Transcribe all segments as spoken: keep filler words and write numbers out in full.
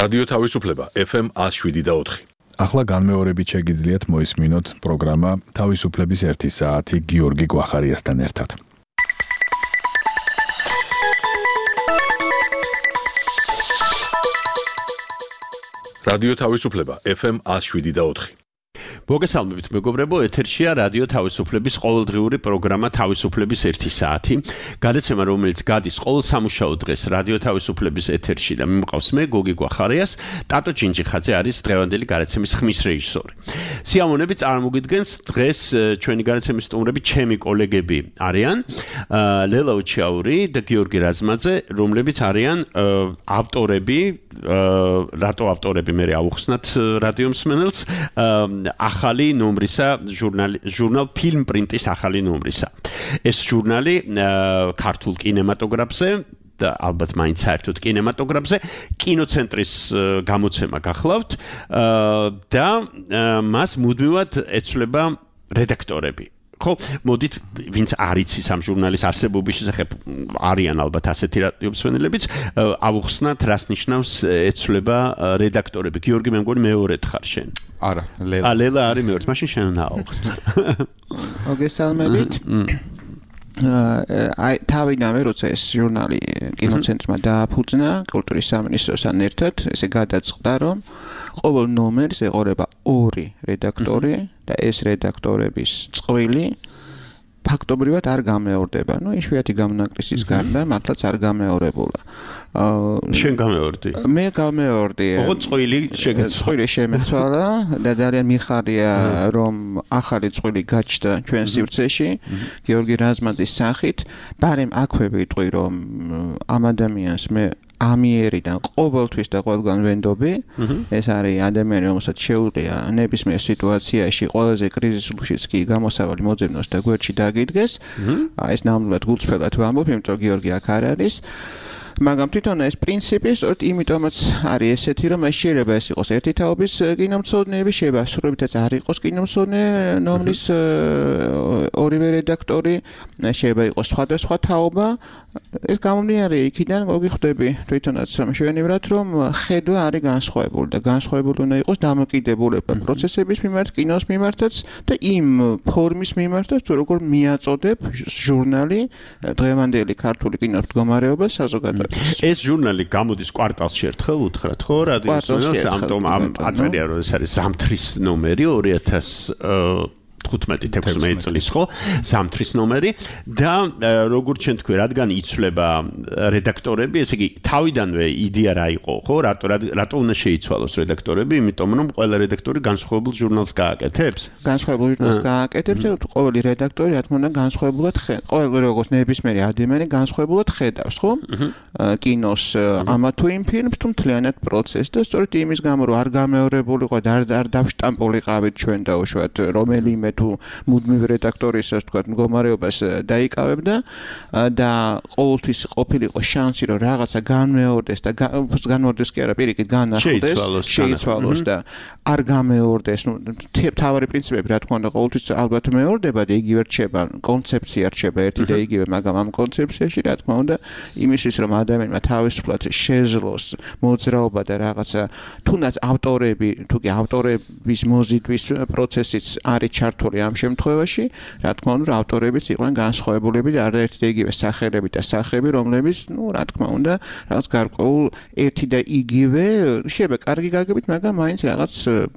რადიო თავისუფლება ეფ ემ one oh seven და four. ახლა განმეორებით შეგიძლიათ მოისმინოთ პროგრამა თავისუფლების ერთი საათი გიორგი გვახარიასთან ერთად. რადიო თავისუფლება ეფ ემ one oh seven და four. მოგესალმებით მეგობრებო, ეთერშია რადიო თავისუფლების ყოველდღიური პროგრამა თავისუფლების ერთი საათი. გადაცემა, რომელიც გადის ყოველ სამუშაო დღეს რადიო თავისუფლების ეთერში და მიმყავს მე გოგი გვახარიას, ტატო ჩინჩიხაძე არის დღევანდელი გადაცემის ხმის რეჟისორი. სიამოვნებით წარმოგიდგენს დღეს ჩვენი გადაცემის სტუმრები ჩემი კოლეგები არიან, ლელა უჩაური და გიორგი რაზმაძე, რომლებიც არიან ავტორები, რატო ავტორები მე ავუხსნათ რადიო მსმენელს, ახალი ნომრისა ჟურნალი ჟურნალ ფილმ პრინტის ახალი ნომრისა. ეს ჟურნალი ქართულ კინემატოგრაფზე და ალბათ მაინც საერთოდ კინემატოგრაფზე კინოცენტრის გამოცემა გახლავთ და მას მუდმივად ეცვლება რედაქტორები. ხო, მოდით, ვინც არ იცის ამ ჟურნალის არსებობის შესახებ, არიან ალბათ ასეთი რადიო მსმენელებიც, ავუხსნათ რას ნიშნავს ეცვლება რედაქტორები. გიორგი, მე მგონი მეორედ ხარ შენ. არა, ლელა. ა, ლელა არის მეორედ, მაშინ შენ უნდა ავუხსნ. მოგესალმებით. აი, თავიდანვე როცა ეს ჟურნალი კინოცენტრმა დააფუძნა, კულტურის სამინისტროსთან ერთად, ესე გადაწყდა, რომ ყოველ ნომერს ეყოლება ორი რედაქტორი და ეს რედაქტორების წყვილი ფაქტობრივად არ გამეორდება. ნუ იშვიათი გამონაკლისის გარდა მართლაც არ გამეორებულა. შენ გამეორდი? მე გამეორდი. ოღონდ წყვილი შეგეცვალა. წყვილი შემეცვალა და ძალიან მიხარია რომ ახალი წყვილი გაჩნდა ჩვენ სივრცეში გიორგი რაზმაძის სახით. ბარემ აქვე ვიტყვი რომ ამ ადამიანს მე ამიერიდან ყოველთვის და ყველგან ვენდობი. ეს არის ადამიანი, რომელსაც შეუძლია ნებისმიერ სიტუაციაში ყველაზე კრიზისულშიც კი გამოსავალი მოძებნოს და გვერდში დაგიდგეს. ეს ნამდვილად გულწრფელად ვამბობ, იმიტომ გიორგი აქ არ არის. მაგრამ თვითონ ეს პრინციპი სწორედ იმიტომაც არის ესეთი, რომ ეს შეიძლება ეს იყოს ერთი თაობის კინომცოდნეები, შეიძლება სრულებითაც არ იყოს კინომცოდნე ნომრის ორივე რედაქტორი, შეიძლება იყოს სხვადასხვა თაობა. ეს გამომდინარე იქიდან მოგიხვდები თვითონაც მშვენივრად, რომ ხედვა არის განსხვავებული და განსხვავებული უნდა იყოს დამოკიდებულება პროცესების მიმართ, კინოს მიმართაც და იმ ფორმის მიმართაც, თუ როგორ მიაწოდებ ჟურნალი დღევანდელი ქართული კინოს მდგომარეობას საზოგადოებაში. ეს ჟურნალი გამოდის კვარტალში ერთხელ უთხრათ, ხო, რადიოს, ამიტომ ამ აწერია რომ ეს არის ზამთრის ნომერი ორი ათას თხუთმეტი თექვსმეტი წლის, ხო, ზამთრის ნომერი და როგორ ჩვენ თქვი, რადგან იცვლება რედაქტორები, ესე იგი თავიდანვე იდეა რა იყო, ხო, რატო რატო უნდა შეიცვალოს რედაქტორები, იმიტომ რომ ყველა რედაქტორი განსხვავებულ ჟურნალს გააკეთებს. განსხვავებულ ჟურნალს გააკეთებს და ყოველი რედაქტორი რა თქმა უნდა განსხვავებულად ხედავს. ყოველი როგორც ნებისმიერი ადამიანი განსხვავებულად ხედავს, ხო? კინოს ამა თუ იმ ფილმს თუ მთლიანად პროცესს და სწორედ იმის გამო რომ არ გამეორებულიყო და არ არ დავშტამპულიყავით ჩვენ დაუშვათ რომელიმე თუ მუდმივ რედაქტორის ასე ვთქვათ მდგომარეობას დაიკავებდა და ყოველთვის ყოფილიყო შანსი რომ რაღაცა განმეორდეს და განმეორდეს კი არა პირიქით განახლდეს შეიცვალოს და არ გამეორდეს. ნუ თავარი პრინციპები რა თქმა უნდა ყოველთვის ალბათ მეორდება და იგივე რჩება, კონცეფცია რჩება ერთი და იგივე, მაგრამ ამ კონცეფციაში რა თქმა უნდა იმისთვის რომ ადამიანმა თავისუფლად შეძლოს მოძრაობა და რაღაცა თუნდაც ავტორები თუ კი ავტორების მოზიდვის პროცესიც არის ჩართული ამ შემთხვევაში, რა თქმა უნდა, ავტორებიც იყვნენ განსხვავებულები და არაერთი და იგივე სახელები და სახეები, რომლებიც, ნუ, რა თქმა უნდა, რაღაც გარკვეულ ერთი და იგივე, შეიძლება კარგი გაგებით, მაგრამ მაინც რაღაც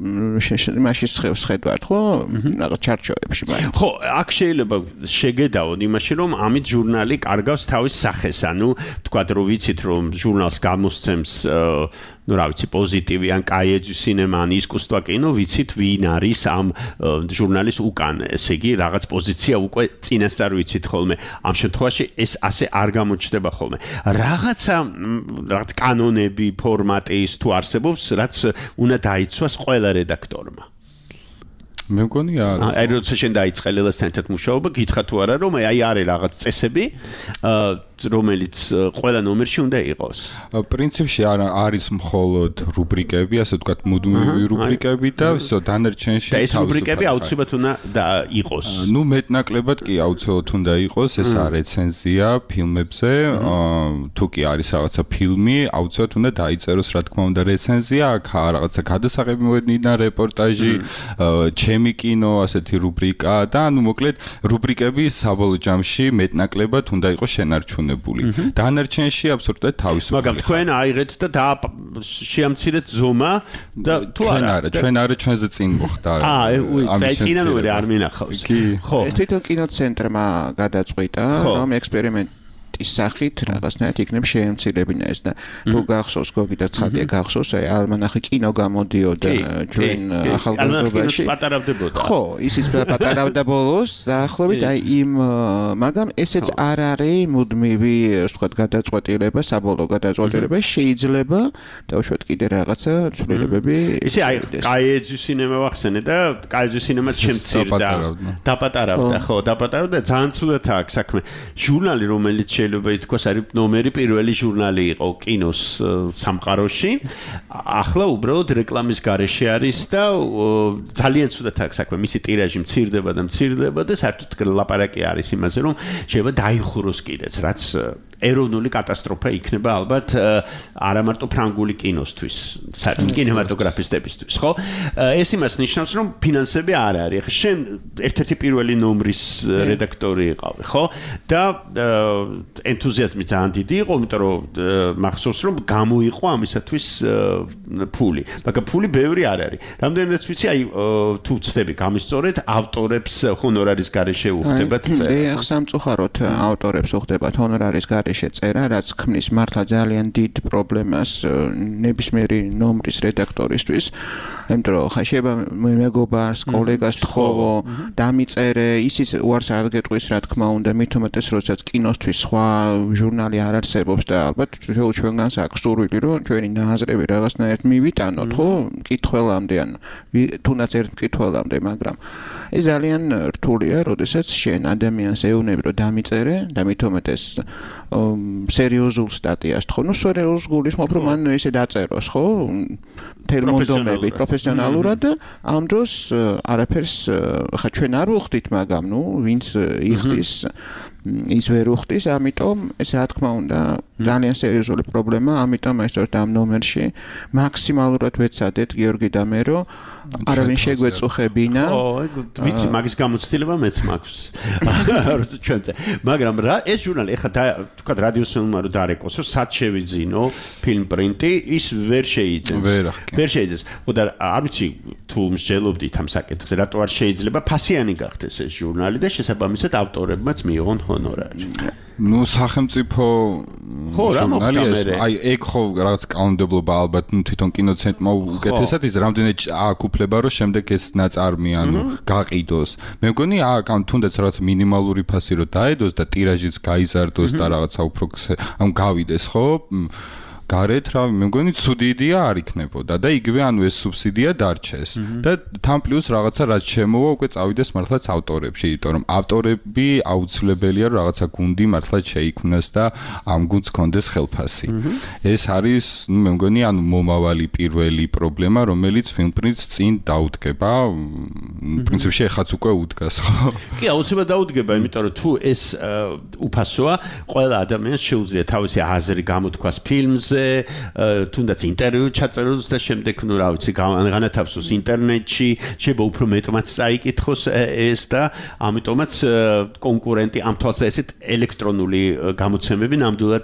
იმაში შეხვდათ, ხო? რაღაც ჩარჩოებში მაინც. ხო, აქ შეიძლება შეგედაოთ იმაში, რომ ამით ჟურნალი კარგავს თავის სახეს, ანუ თქვათ, რომ ვიცით, რომ ჟურნალს გამოსცემს ну, რა ვიცი, პოზიტივი ან კაიეჯი სინემა ან ისკუსტვა კინო, ვიცით ვინ არის ამ ჟურნალის უკან. ესე იგი, რაღაც პოზიცია უკვე წინასწარ ვიცით ხოლმე. ამ შემთხვევაში ეს ასე არ გამოჩნდება ხოლმე. რაღაცა რაღაც კანონები, ფორმატი ის თუ არსებობს, რაც უნდა დაიცვას ყველა რედაქტორმა. მე მგონი არა. აი როცა შენ დაიწყე ლელასთან ერთად მუშაობა, გითხრა თუ არა რომ აი არის რაღაც წესები, რომელიც ყველა ნომერში უნდა იყოს. პრინციპში არის მხოლოდ რუბრიკები, ასე ვთქვათ, მუდმივი რუბრიკები და всё, დანარჩენში და ეს რუბრიკები აუცილებლად უნდა იყოს. ნუ მეტნაკლებად კი აუცილებლად უნდა იყოს, ეს არის რეცენზია ფილმებზე, თუ კი არის რაღაცა ფილმი, აუცილებლად უნდა დაიწეროს, რა თქმა უნდა, რეცენზია, აქ რაღაცა გადასაღები მოდნიდან რეპორტაჟი, ჩემი კინო, ასეთი რუბრიკა და ანუ მოკლედ რუბრიკები საბოლოო ჯამში მეტნაკლებად უნდა იყოს შენარჩუნებული. დანარჩენში აბსოლუტურად თავისუფალი. მაგრამ თქვენ აიღეთ და შეამცირეთ ზომა და თუ არა არა, ჩვენ არა ჩვენზე წინ მოხდა. აა, უი, წინა ნომერი არ მინახავს. ხო. ეს თვითონ კინოცენტრმა გადაწყვიტა, რომ ექსპერიმენტ ის სახით რაღაცნაირად იქნებ შეემცილებინა ეს და თუ გახსოვს გოგი და ცხადია გახსოვს აი ალმანახი კინო გამოდიოდა ჩვენ ახალგაზრდობაში პატარავდებოდა ხო ისიც პატარავდა ბოლოს დაახლოებით აი იმ მაგრამ ესეც არ არის მუდმივი ასე ვთქვათ გადაწყვეტილება საბოლოო გადაწყვეტილება შეიძლება დავუშვათ კიდე რაღაცა ცვლილებები ისე აი კაიეძის სინემა ვახსენე და კაიეძის სინემაც შემცირდა დაპატარავდა ხო დაპატარავდა ძალიან ცუდად აქვს საქმე ჟურნალი რომელიც შეიძლება ითქვას არის ნომერი პირველი ჟურნალი იყო კინოს სამყაროში. ახლა უბრალოდ რეკლამის გარეშე არის და ძალიან ცუდად აქვს საქმე. მისი ტირაჟი მცირდება და მცირდება და საერთოდ ლაპარაკი არის იმაზე, რომ შეიძლება დაიხუროს კიდეც, რაც ეროვნული კატასტროფა იქნება ალბათ არა მარტო ფრანგული კინოსთვის, საერთოდ კინემატოგრაფისტებისთვის, ხო? ეს იმას ნიშნავს, რომ ფინანსები არ არის. ხა შენ ერთ-ერთი პირველი ნომრის რედაქტორი იყავი, ხო? და ენთუზიაზმი ძალიან დიდი იყო, იმიტომ რომ მახსოვს რომ გამოიყო ამისათვის ფული. მაგრამ ფული ბევრი არ არის. რამდენადაც ვიცი, აი თუ ვცდები გამისწორეთ, ავტორებს ჰონორარის გარეშე უხდებათ წერა. ეხ სამწუხაროდ ავტორებს უხდებათ ჰონორარის გარეშე წერა, რაც ქმნის მართლა ძალიან დიდ პრობლემას ნებისმიერი ნომრის რედაქტორისთვის. იმიტომ რომ ხა შეიძლება მეგობარს, კოლეგას თხოვო, დამიწერე, ისიც უარს არ გეტყვის, რა თქმა უნდა, მით უმეტეს როდესაც კინოსთვის სხვა ჟურნალი არ არსებობს და ალბათ ჩვენგანს აქვს სურვილი რომ ჩვენი ნააზრები რაღაცნაირად მივიტანოთ ხო მკითხველამდე ან თუნდაც ერთ მკითხველამდე მაგრამ ეს ძალიან რთულია როდესაც შენ ადამიანს ეუბნები რომ დამიწერე და მით უმეტეს სერიოზულ სტატიას თქო ნუ სერიოზულ გულისხმობ რომ მან ესე დაწეროს ხო თერმონდომები პროფესიონალურად და ამ დროს არაფერს ხა ჩვენ არ ვუხდით მაგრამ ნუ ვინც იხდის ის ვერ უხდის, ამიტომ ეს რა თქმა უნდა ძალიან სერიოზული პრობლემა, ამიტომ აი სწორედ ამ ნომერში მაქსიმალურად ვეცადეთ გიორგი და მე რომ არავინ შეგვეწუხებინა. ხო, ვიცი, მაგის გამოცდილება მეც მაქვს. ჩვენზე. მაგრამ რა ეს ჟურნალი ეხა თქვა რადიოს ფილმმა რომ დარეკოსო, სად შევიძინო ფილმ პრინტი, ის ვერ შეიძენს. ვერ შეიძენს. ხო და არ ვიცი თუ მსჯელობდით ამ საკითხზე, რატო არ შეიძლება ფასიანი გახდეს ეს ჟურნალი და შესაბამისად ავტორებმაც მიიღონ ჰონორარი. ნუ სახელმწიფო ჟურნალი ეს აი ეგ ხო რაღაც კანონმდებლობა ალბათ ნუ თვითონ კინოცენტრმა უკეთესად ის რამდენად ააკუფლება რომ შემდეგ ეს ნაწარმი ანუ გაყიდოს მე მგონი აქ ან თუნდაც რაღაც მინიმალური ფასი რომ დაედოს და ტირაჟიც გაიზარდოს და რაღაცა უფრო ანუ გავიდეს ხო გარეთ რა მე მგონი ცუდი იდეა არ იქნებოდა და იგივე ანუ ეს სუბსიდია დარჩეს და თან პლუს რაღაცა რაც შემოვა უკვე წავიდეს მართლაც ავტორებში იმიტომ რომ ავტორები აუცილებელია რომ რაღაცა გუნდი მართლაც შეიქმნას და ამ გუნდს კონდეს ხელფასი ეს არის ნუ მე მგონი ანუ მომავალი პირველი პრობლემა რომელიც ფილმპრინტს წინ დაუდგება პრინციპში ეხაც უკვე უდგას ხო კი აუცილებლად დაუდგება იმიტომ რომ თუ ეს უფასოა ყველა ადამიანს შეუძლია თავისი აზრი გამოთქვას ფილმზე თუნდაც ინტერვიუ ჩაწეროს და შემდეგ ნუ რა ვიცი განათავსოს ინტერნეტში შეიძლება უფრო მეტმაც წაიკითხოს ეს და ამიტომაც კონკურენტი ამ თვალსაზრისით ელექტრონული გამოცემები ნამდვილად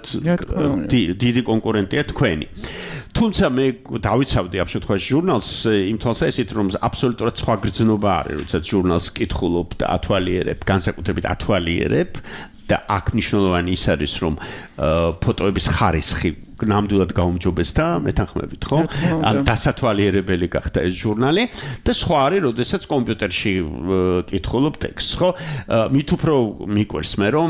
დიდი კონკურენტია თქვენი თუმცა მე დავიცავდი ამ შემთხვევაში ჟურნალს იმ თვალსაზრისით რომ აბსოლუტურად სხვა გრძნობა არის როდესაც ჟურნალს კითხულობ და ათვალიერებ განსაკუთრებით ათვალიერებ და აქ მნიშვნელოვანი ის არის რომ ფოტოების ხარისხი ნამდვილად გაუმჯობეს და მეთანხმებით ხო? ან დასათვალიერებელი გახდა ეს ჟურნალი და სხვა არის, როდესაც კომპიუტერში კითხულობ ტექსტს, ხო? მით უფრო მიყვარს მე რომ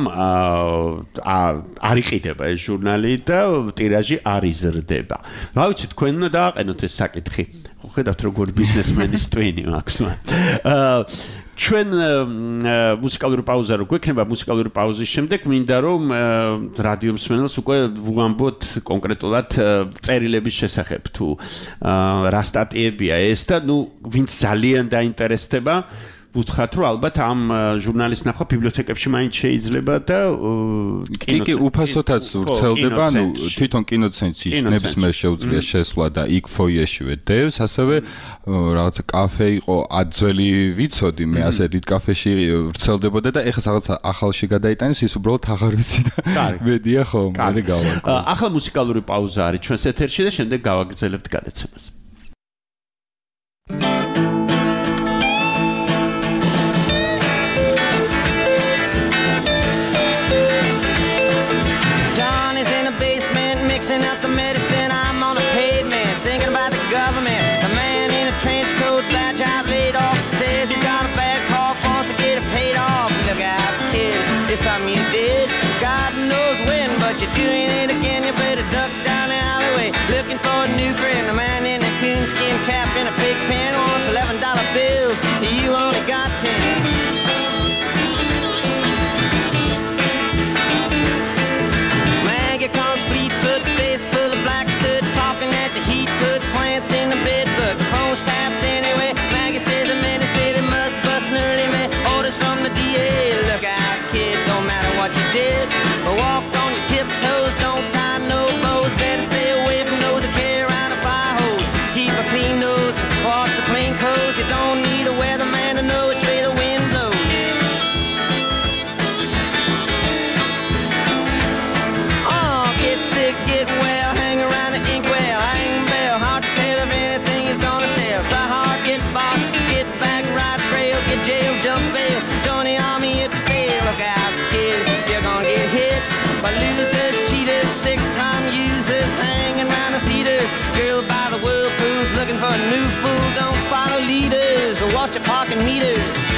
არ იყიდება ეს ჟურნალი და ტირაჟი არ იზრდება. რა ვიცი, თქვენ უნდა დააყენოთ ეს საკითხი. ხედავთ როგორ ბიზნესმენის twin-ი მაქვს მან. აა ჩვენ მუსიკალური პაუზა რო გვექნება მუსიკალური პაუზის შემდეგ მინდა რომ რადიო მსმენელს უკვე ვუამბოთ კონკრეტულად წერილების შესახებ თუ რა სტატიებია ეს და ნუ ვინც ძალიან დაინტერესდება ვუთხრათ რომ ალბათ ამ ჟურნალის ნახვა ბიბლიოთეკებში მაინც შეიძლება და კი კი უფასოთაც ვრცელდება ნუ თვითონ კინოცენტრში ნებისმიერ შეუძლია შესვლა და იქ ფოიეშივე დევს ასევე რაღაცა კაფე იყო აძველი ვიცოდი მე ასე დიდ კაფეში ვრცელდებოდა და ეხლა რაღაც ახალში გადაიტანეს ის უბრალოდ აღარ ვიცი და მედია ხო მე გავაკეთე ახლა მუსიკალური პაუზა არის ჩვენს ეთერში და შემდეგ გავაგრძელებთ გადაცემას Up the medicine, I'm on the pavement, thinking about the government. The man in a trench coat, bad job laid off, says he's got a bad cough, wants to get it paid off. Look out, kid, it's something you did. God knows when, but you're doing it again. You better duck down the alleyway, looking for a new friend. The man in a coonskin cap and a big pen wants eleven dollar bills. You only got ten. Maggie comes Fleetfoot, face full of black soot, talking at the heat, put plants in the bed, but the phone's tapped anyway. Maggie says the men say they must bust an early man. Orders from the D A. Look out, kid, don't matter what you did. Walk on your tiptoes, don't tie no bows. Better stay away from those that carry around a fire hose. Keep a clean nose, wash your plain clothes. You don't need a weatherman to know which way the wind blows. Sick, get well, hang around the inkwell, hang bell, hard to tell if anything is gonna sell. Try hard, get bought, get back, ride rail, get jail, jump bail, join the army, it fail. Look out, kid, you're gonna get hit by losers, cheaters, six-time users, hanging around the theaters. Girl by the whirlpools, looking for a new fool, don't follow leaders, or watch your parking meters.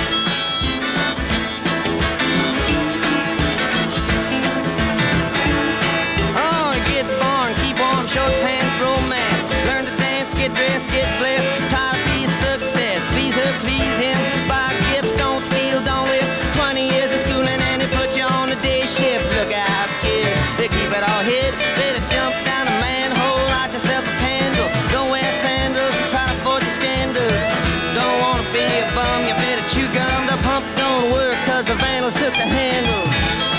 Short pants, romance, learn to dance, get dressed, get blessed, try to be a success, please her, please him, buy gifts, don't steal, don't live, twenty years of schooling and they put you on a day shift. Look out, kid, they keep it all hid, better jump down a manhole, light yourself a candle, don't wear sandals, try to avoid the scandals, don't wanna be a bum, you better chew gum, the pump don't work cause the vandals took the handles.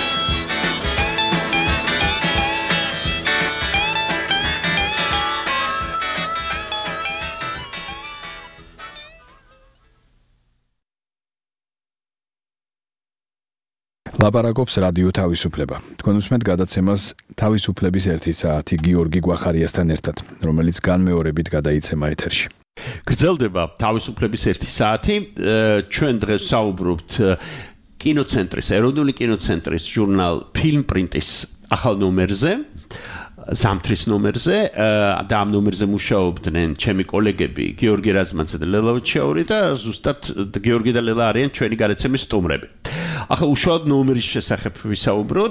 ლაპარაკობს რადიო თავისუფლება. თქვენ უსმენთ გადაცემას თავისუფლების ერთი საათი გიორგი გვახარიასთან ერთად, რომელიც განმეორებით გადაიცემა ეთერში. გრძელდება თავისუფლების ერთი საათი. ჩვენ დღეს საუბრობთ კინოცენტრის, ეროვნული კინოცენტრის ჟურნალ ფილმპრინტის ახალ ნომერზე. ზამთრის ნომერზე და ამ ნომერზე მუშაობდნენ ჩემი კოლეგები გიორგი რაზმაძე და ლელა ვიჩაური და ზუსტად გიორგი და ლელა არიან ჩვენი გადაცემის სტუმრები. ახლა უშუალოდ ნომერის შესახებ ვისაუბროთ.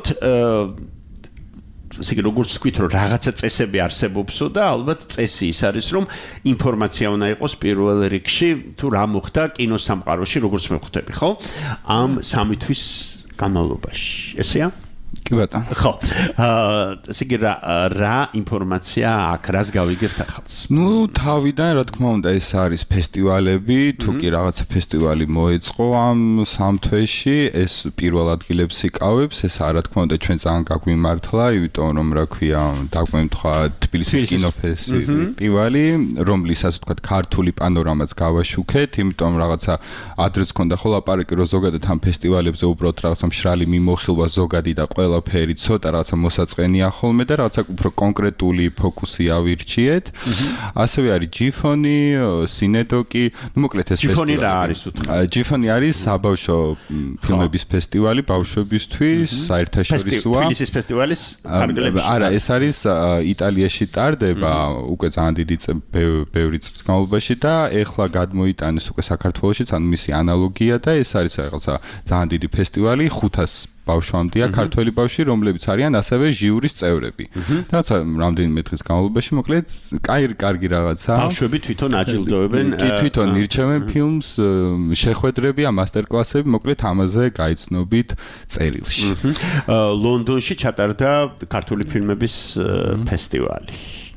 ისე როგორც ვთქვით, რომ რაღაცა წესები არსებობსო და ალბათ წესი ის არის, რომ ინფორმაცია უნდა იყოს პირველ რიგში თუ რა მოხდა კინოსამყაროში, როგორც მე ვხვდები, ხო? ამ სამი თვის განმავლობაში. ესეა? კი ბატონო. ხო. აა ესე იგი რა რა ინფორმაცია აქ რას გავიგებთ ახალს? ნუ თავიდან რა თქმა უნდა ეს არის ფესტივალები, თუ კი რაღაცა ფესტივალი მოეწყო ამ სამ თვეში, ეს პირველ ადგილებს იკავებს, ეს რა თქმა უნდა ჩვენ ძალიან გაგვიმართლა, იმიტომ რომ რა ქვია, დაგვემთხვა თბილისის კინოფესტივალი, რომლის ასე ვთქვათ ქართული პანორამაც გავაშუქეთ, იმიტომ რაღაცა ადრეც ქონდა ხო ლაპარაკი რომ ზოგადად ამ ფესტივალებზე უბრალოდ რაღაცა მშრალი მიმოხილვა ზოგადი და ყველაფერი ცოტა რაღაცა მოსაწყენია ხოლმე და რაღაცა უფრო კონკრეტული ფოკუსი ავირჩიეთ. ასევე არის ჯიფონი, სინედოკი, ну მოკლედ ეს ფესტივალი. ჯიფონი რა არის უთხრა? ჯიფონი არის საბავშვო ფილმების ფესტივალი ბავშვებისთვის, საერთაშორისოა. თბილისის ფესტივალის ფარგლებში. არა, ეს არის იტალიაში ტარდება უკვე ძალიან დიდი ბევრი წლის განმავლობაში და ეხლა გადმოიტანეს უკვე საქართველოშიც, ანუ მისი ანალოგია და ეს არის რაღაცა ძალიან დიდი ფესტივალი ხუთას ბავშვამდეა ქართველი ბავშვი, რომლებიც არიან ასევე ჟიურის წევრები. და რაცა რამდენიმე დღის განმავლობაში მოკლედ კაი კარგი რაღაცა. ბავშვები თვითონ აჯილდოებენ. კი, თვითონ ირჩევენ ფილმს, შეხვედრები, მასტერკლასები, მოკლედ ამაზე გაიცნობით წერილში. ლონდონში ჩატარდა ქართული ფილმების ფესტივალი.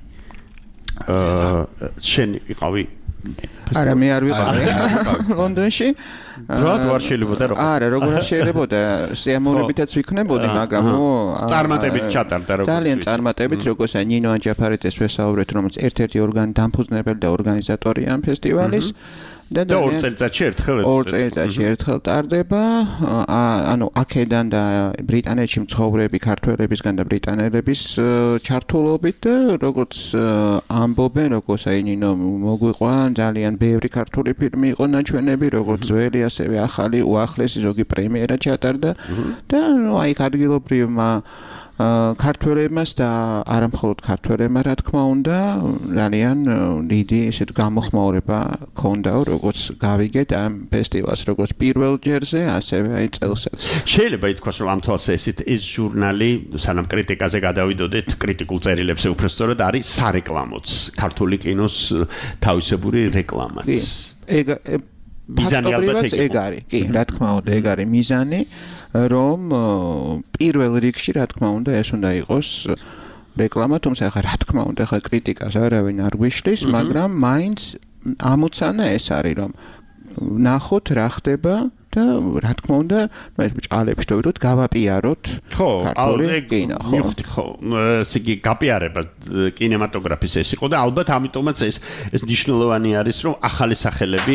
აა შენ იყავი არა მე არ ვიყავი ლონდონში როდ ვარ შეიძლება რომ არა როგორ არ შეიძლება სიამოვნებითაც ვიქნებოდი მაგრამ წარმატებით ჩატარდა როგორც ძალიან წარმატებით როგორც ნინო ანჯაფარიძეს ვესაუბრეთ რომელიც ერთ-ერთი ორგანი დამფუძნებელი და ორგანიზატორია ამ ფესტივალის და ორ წელიწადში ერთხელ ორ წელიწადში ერთხელ ტარდება ანუ აქედან და ბრიტანეთში მცხოვრები ქართველებისგან და ბრიტანელების ჩართულობით და როგორც ამბობენ როგორც აი ნინო მოგვიყვა ძალიან ბევრი ქართული ფილმი იყო ნაჩვენები როგორც ძველი ასევე ახალი უახლესი ზოგი პრემიერა ჩატარდა და ნუ აი ადგილობრივმა ქართველებმაც და არა მხოლოდ ქართველებმა რა თქმა უნდა ძალიან დიდი ესეთ გამოხმაურება ქონდა როგორც გავიგეთ ამ ფესტივალს როგორც პირველ ჯერზე ასევე აი წელსაც შეიძლება ითქვას რომ ამ თვალსაზრისით ეს ჟურნალი სანამ კრიტიკაზე გადავიდოდეთ კრიტიკულ წერილებზე უბრალოდ არის სარეკლამოც ქართული კინოს თავისებური რეკლამაც ეგ მიზანი ალბათ ეგ არის კი რა თქმა უნდა ეგ არის მიზანი რომ პირველ რიგში რა თქმა უნდა ეს უნდა იყოს რეკლამა თუმცა ხა რა თქმა უნდა ხა კრიტიკას არავინ არ გვიშლის მაგრამ მაინც ამოცანა ეს არის რომ ნახოთ რა ხდება და რა თქმა უნდა მე ბჭყალებში დავიდოთ გავაპიაროთ ქართული კინო ხო მივხვდი ხო ესე იგი გაპიარება კინემატოგრაფის ეს იყო და ალბათ ამიტომაც ეს ეს მნიშვნელოვანი არის რომ ახალი სახელები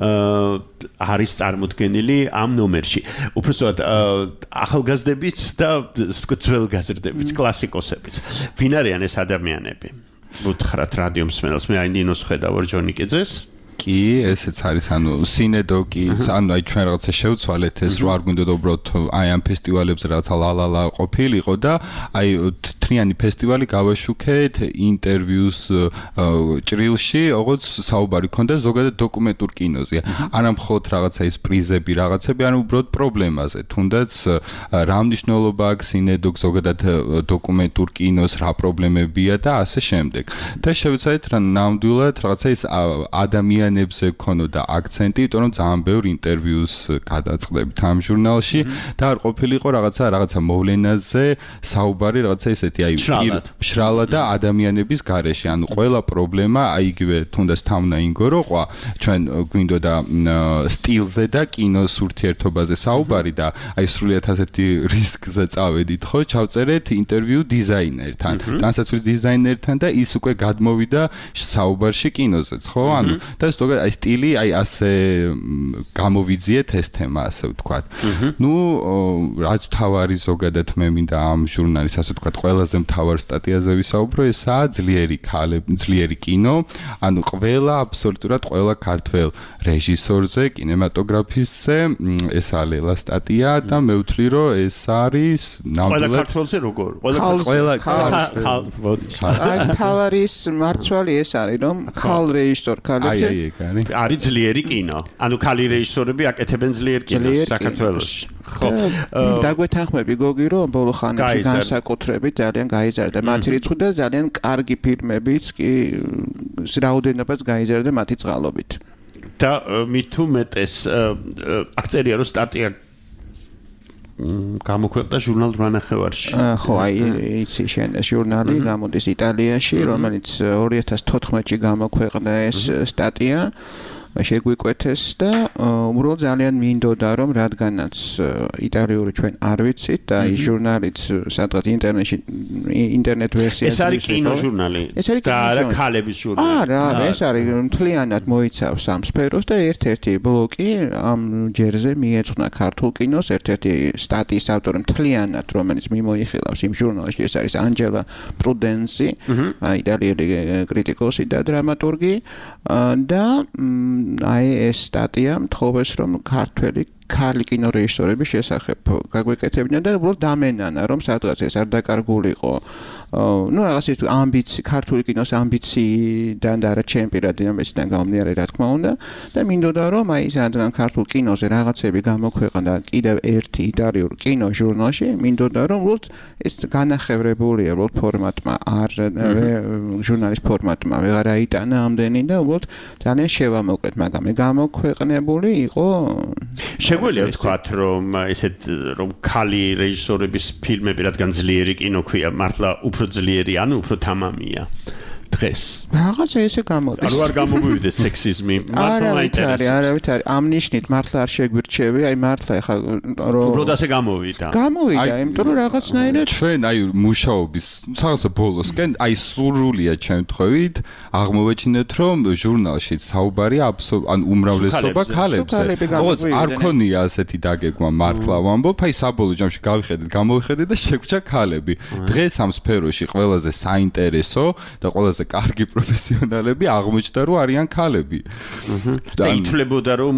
არის წარმოდგენილი ამ ნომერში უბრალოდ ახალგაზრდებიც და თქვა ძველგაზრდებიც კლასიკოსებიც ვინ არიან ეს ადამიანები უთხრათ რადიო მსმენელს მე აი ნინოს ხედავ ჯონიკიძეს კი, ესეც არის, ანუ სინედოკი, ანუ აი ჩვენ რაღაცა შევცვალეთ ეს რო არ გვინდოდა უბრალოდ აი ამ ფესტივალებზე რაღაცა ლალალა ყოფილიყო და აი თრიანი ფესტივალი გავაშუქეთ ინტერვიუს ჭრილში, როგორც საუბარი ქონდა ზოგადად დოკუმენტურ კინოზე. არა მხოლოდ რაღაცა ის პრიზები, რაღაცები, ანუ უბრალოდ პრობლემაზე, თუნდაც რა მნიშვნელობა აქვს სინედოკ ზოგადად დოკუმენტურ კინოს, რა პრობლემებია და ასე შემდეგ. და შევცვალეთ რა ნამდვილად რაღაცა ის ადამიანი ნებზე ქონოდა აქცენტი, იმიტომ რომ ძალიან ბევრ ინტერვიუს გადაწყდებით ამ ჟურნალში და არ ყოფილიყო რაღაცა რაღაცა მოვლენაზე საუბარი, რაღაცა ისეთი აი მშრალად და ადამიანების გარეშე. ანუ ყველა პრობლემა აი იგივე თუნდაც თამნაინგო როყვა, ჩვენ გვინდოდა სტილზე და კინოს ურთიერთობაზე საუბარი და აი სრულიად ასეთი რისკზე წავედით, ხო? ჩავწერეთ ინტერვიუ დიზაინერთან, განსაცვლის დიზაინერთან და ის უკვე გადმოვიდა საუბარში კინოზეც, ხო? ანუ და ზოგადად აი სტილი აი ასე გამოვიძიეთ ეს თემა ასე ვთქვათ. ნუ რაც თავარი ზოგადად მე მინდა ამ ჟურნალის ასე ვთქვათ ყველაზე მთავარ სტატიაზე ვისაუბრო ესაა ძლიერი ქალები, ძლიერი კინო, ანუ ყველა აბსოლუტურად ყველა ქართველ რეჟისორზე, კინემატოგრაფისტზე ესაა ლელა სტატია და მე ვთვლი რომ ეს არის ნამდვილად ყველა ქართველზე როგორ? ყველა აი თავარის მარცვალი ეს არის რომ ქალ რეჟისორ ქალებზე არის ძლიერი კინო. ანუ ქალი რეჟისორები აკეთებენ ძლიერ კინოს საქართველოში. ხო. დაგვეთანხმები გოგი რომ ბოლო ხანებში განსაკუთრებით ძალიან გაიზარდა მათი რიცხვი და ძალიან კარგი ფილმებიც კი რაოდენობაც გაიზარდა მათი წყალობით. და მით უმეტეს აქწერია რომ სტატია გამოქვეყნდა ჟურნალ რანახევარში. ხო, აი იცი შენ ეს ჟურნალი გამოდის იტალიაში, რომელიც ორი ათას თოთხმეტში გამოქვეყნდა ეს სტატია. შეგვიკვეთეს და უბრალოდ ძალიან მინდოდა რომ რადგანაც იტალიური ჩვენ არ ვიცით და ის ჟურნალიც სადღაც ინტერნეტში ინტერნეტ ვერსიაზე ეს არის კინოჟურნალი და არა ქალების ჟურნალი არა ეს არის მთლიანად მოიცავს ამ სფეროს და ერთ-ერთი ბლოკი ამ ჯერზე მიეძღვნა ქართულ კინოს ერთ-ერთი სტატიის ავტორი მთლიანად რომელიც მიმოიხილავს იმ ჟურნალში ეს არის ანჯელა პრუდენსი იტალიელი კრიტიკოსი და დრამატურგი და აი ეს სტატია მთხოვეს რომ ქართველი ქალი კინორეჟისორების შესახებ გაგვეკეთებინა და უბრალოდ დამენანა რომ სადღაც ეს არ დაკარგულიყო ну რაღაც ის ამბიცი ქართული კინოს ამბიციიდან და არა ჩემ პირადი ამბიციიდან გამომდინარე რა თქმა უნდა და მინდოდა რომ აი სადღან ქართულ კინოზე რაღაცები გამოქვეყნდა კიდევ ერთი იტალიურ კინოჟურნალში მინდოდა რომ უბრალოდ ეს განახევრებულია უბრალოდ ფორმატმა არ ჟურნალის ფორმატმა ვეღარ აიტანა ამდენი და უბრალოდ ძალიან შევამოკლეთ მაგრამ მე გამოქვეყნებული იყო შეგვიძლია ვთქვათ რომ ესეთ რომ ქალი რეჟისორების ფილმები რადგან ძლიერი კინო ქვია მართლა უფრო ძლიერი ანუ უფრო თამამია დღეს რაღაცა ესე გამოდის ანუ არ გამოგვივიდეს სექსიზმი მართლა აინტერესებს არავით არის ამ ნიშნით მართლა არ შეგვირჩევი აი მართლა ეხა რომ უბრალოდ ასე გამოვიდა გამოვიდა იმიტომ რომ რაღაცნაირად ჩვენ აი მუშაობის რაღაცა ბოლოსკენ აი სრულიად შემთხვევით აღმოვეჩინეთ რომ ჟურნალში საუბარი ან უმრავლესობა ქალებზე როგორც არ ქონია ასეთი დაგეგმა მართლა ვამბობ აი საბოლოო ჯამში გავიხედეთ გამოვიხედეთ და შეგვჭა ქალები დღეს ამ სფეროში ყველაზე საინტერესო და ყველაზე კარგი პროფესიონალები აღმოჩნდა რომ არიან ქალები. და ითვლებოდა რომ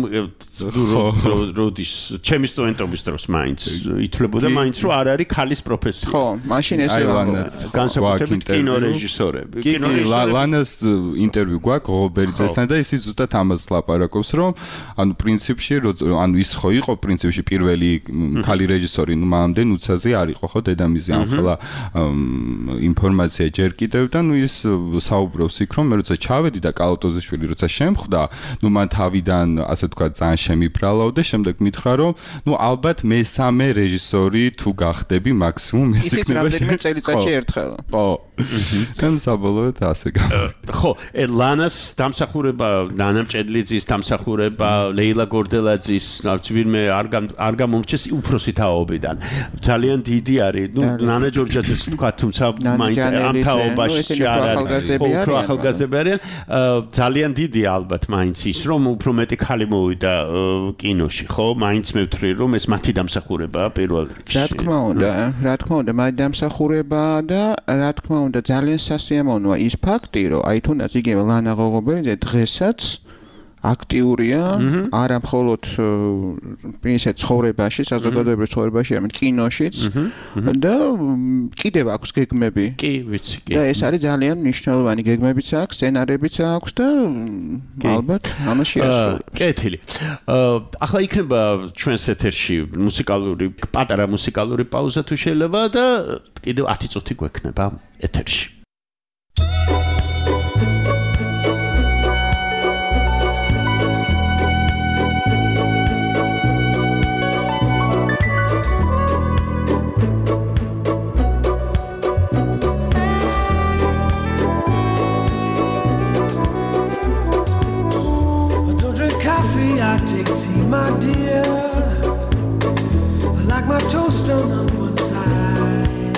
როდის ჩემი სტუდენტობის დროს მაინც ითვლებოდა მაინც რომ არ არის ქალის პროფესია. ხო, მაშინ ეს განსაკუთრებით კინორეჟისორები. კი, ლანას ინტერვიუ გვაქვს ღობერძესთან და ისიც ზუსტად ამას ლაპარაკობს რომ ანუ პრინციპში ანუ ის ხო იყო პრინციპში პირველი ქალი რეჟისორი ნუ მანამდე ნუცაზე არ იყო ხო დედამისი ახლა ინფორმაცია ჯერ კიდევ და ნუ ის საუბრობს იქ რომ მე როცა ჩავედი და კალატოზიშვილი როცა შემხვდა, ნუ მან თავიდან ასე თქვა ძალიან შემიფრალავ და შემდეგ მითხრა რომ ნუ ალბათ მესამე რეჟისორი თუ გახდები მაქსიმუმ ეს იქნება. ისიც რამდენიმე წელიწადში ერთხელ. ხო. და საბოლოოდ ასე გამოვიდა. ხო, ლანას დამსახურება, ნანა მჭედლიძის დამსახურება, ლეილა გორდელაძის, ვირმე არ არ გამომრჩეს უფროსი თაობიდან. ძალიან დიდი არის. ნუ ნანა ჯორჯაძეს თქვა, თუმცა მაინც ამ თაობაში არ არის. უფრო ახალგაზრდები არიან. ძალიან დიდი ალბათ მაინც ის, რომ უფრო მეტი ქალი მოვიდა კინოში, ხო? მაინც მე ვთვლი, რომ ეს მათი დამსახურებაა პირველ რიგში. რა თქმა უნდა, რა თქმა უნდა, მათი დამსახურებაა და რა თქმა უნდა, ძალიან სასიამოვნოა ის ფაქტი, რომ აი თუნდაც იგივე ლანა ღოღობელიძე დღესაც აქტიურია, არა მხოლოდ ისე ცხოვრებაში, საზოგადოებრივ ცხოვრებაში, არამედ კინოშიც და კიდევ აქვს გეგმები. კი, ვიცი, კი. და ეს არის ძალიან მნიშვნელოვანი გეგმებიც აქვს, სცენარებიც აქვს და ალბათ ამაში ასრულებს. კეთილი. ახლა იქნება ჩვენს ეთერში მუსიკალური, პატარა მუსიკალური პაუზა თუ შეიძლება და კიდევ ათი წუთი გვექნება ეთერში. I take tea, my dear. I like my toast done on one side.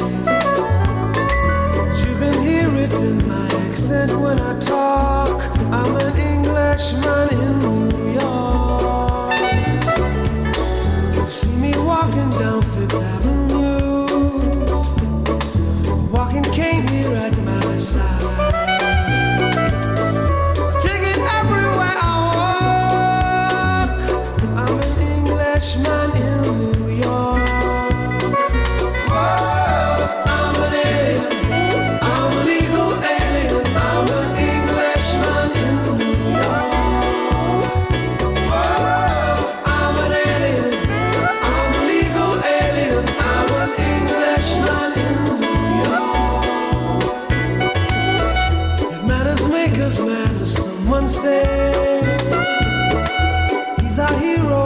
You can hear it in my accent when I talk. I'm an Englishman in New York. You see me walking down Fifth Avenue, walking cane here at my side. Man in New York. Whoa, I'm an alien. I'm a legal alien. I'm an Englishman in New York. Whoa, I'm an alien. I'm a legal alien. I'm an Englishman in New York. If manners make of manners, someone say he's a hero.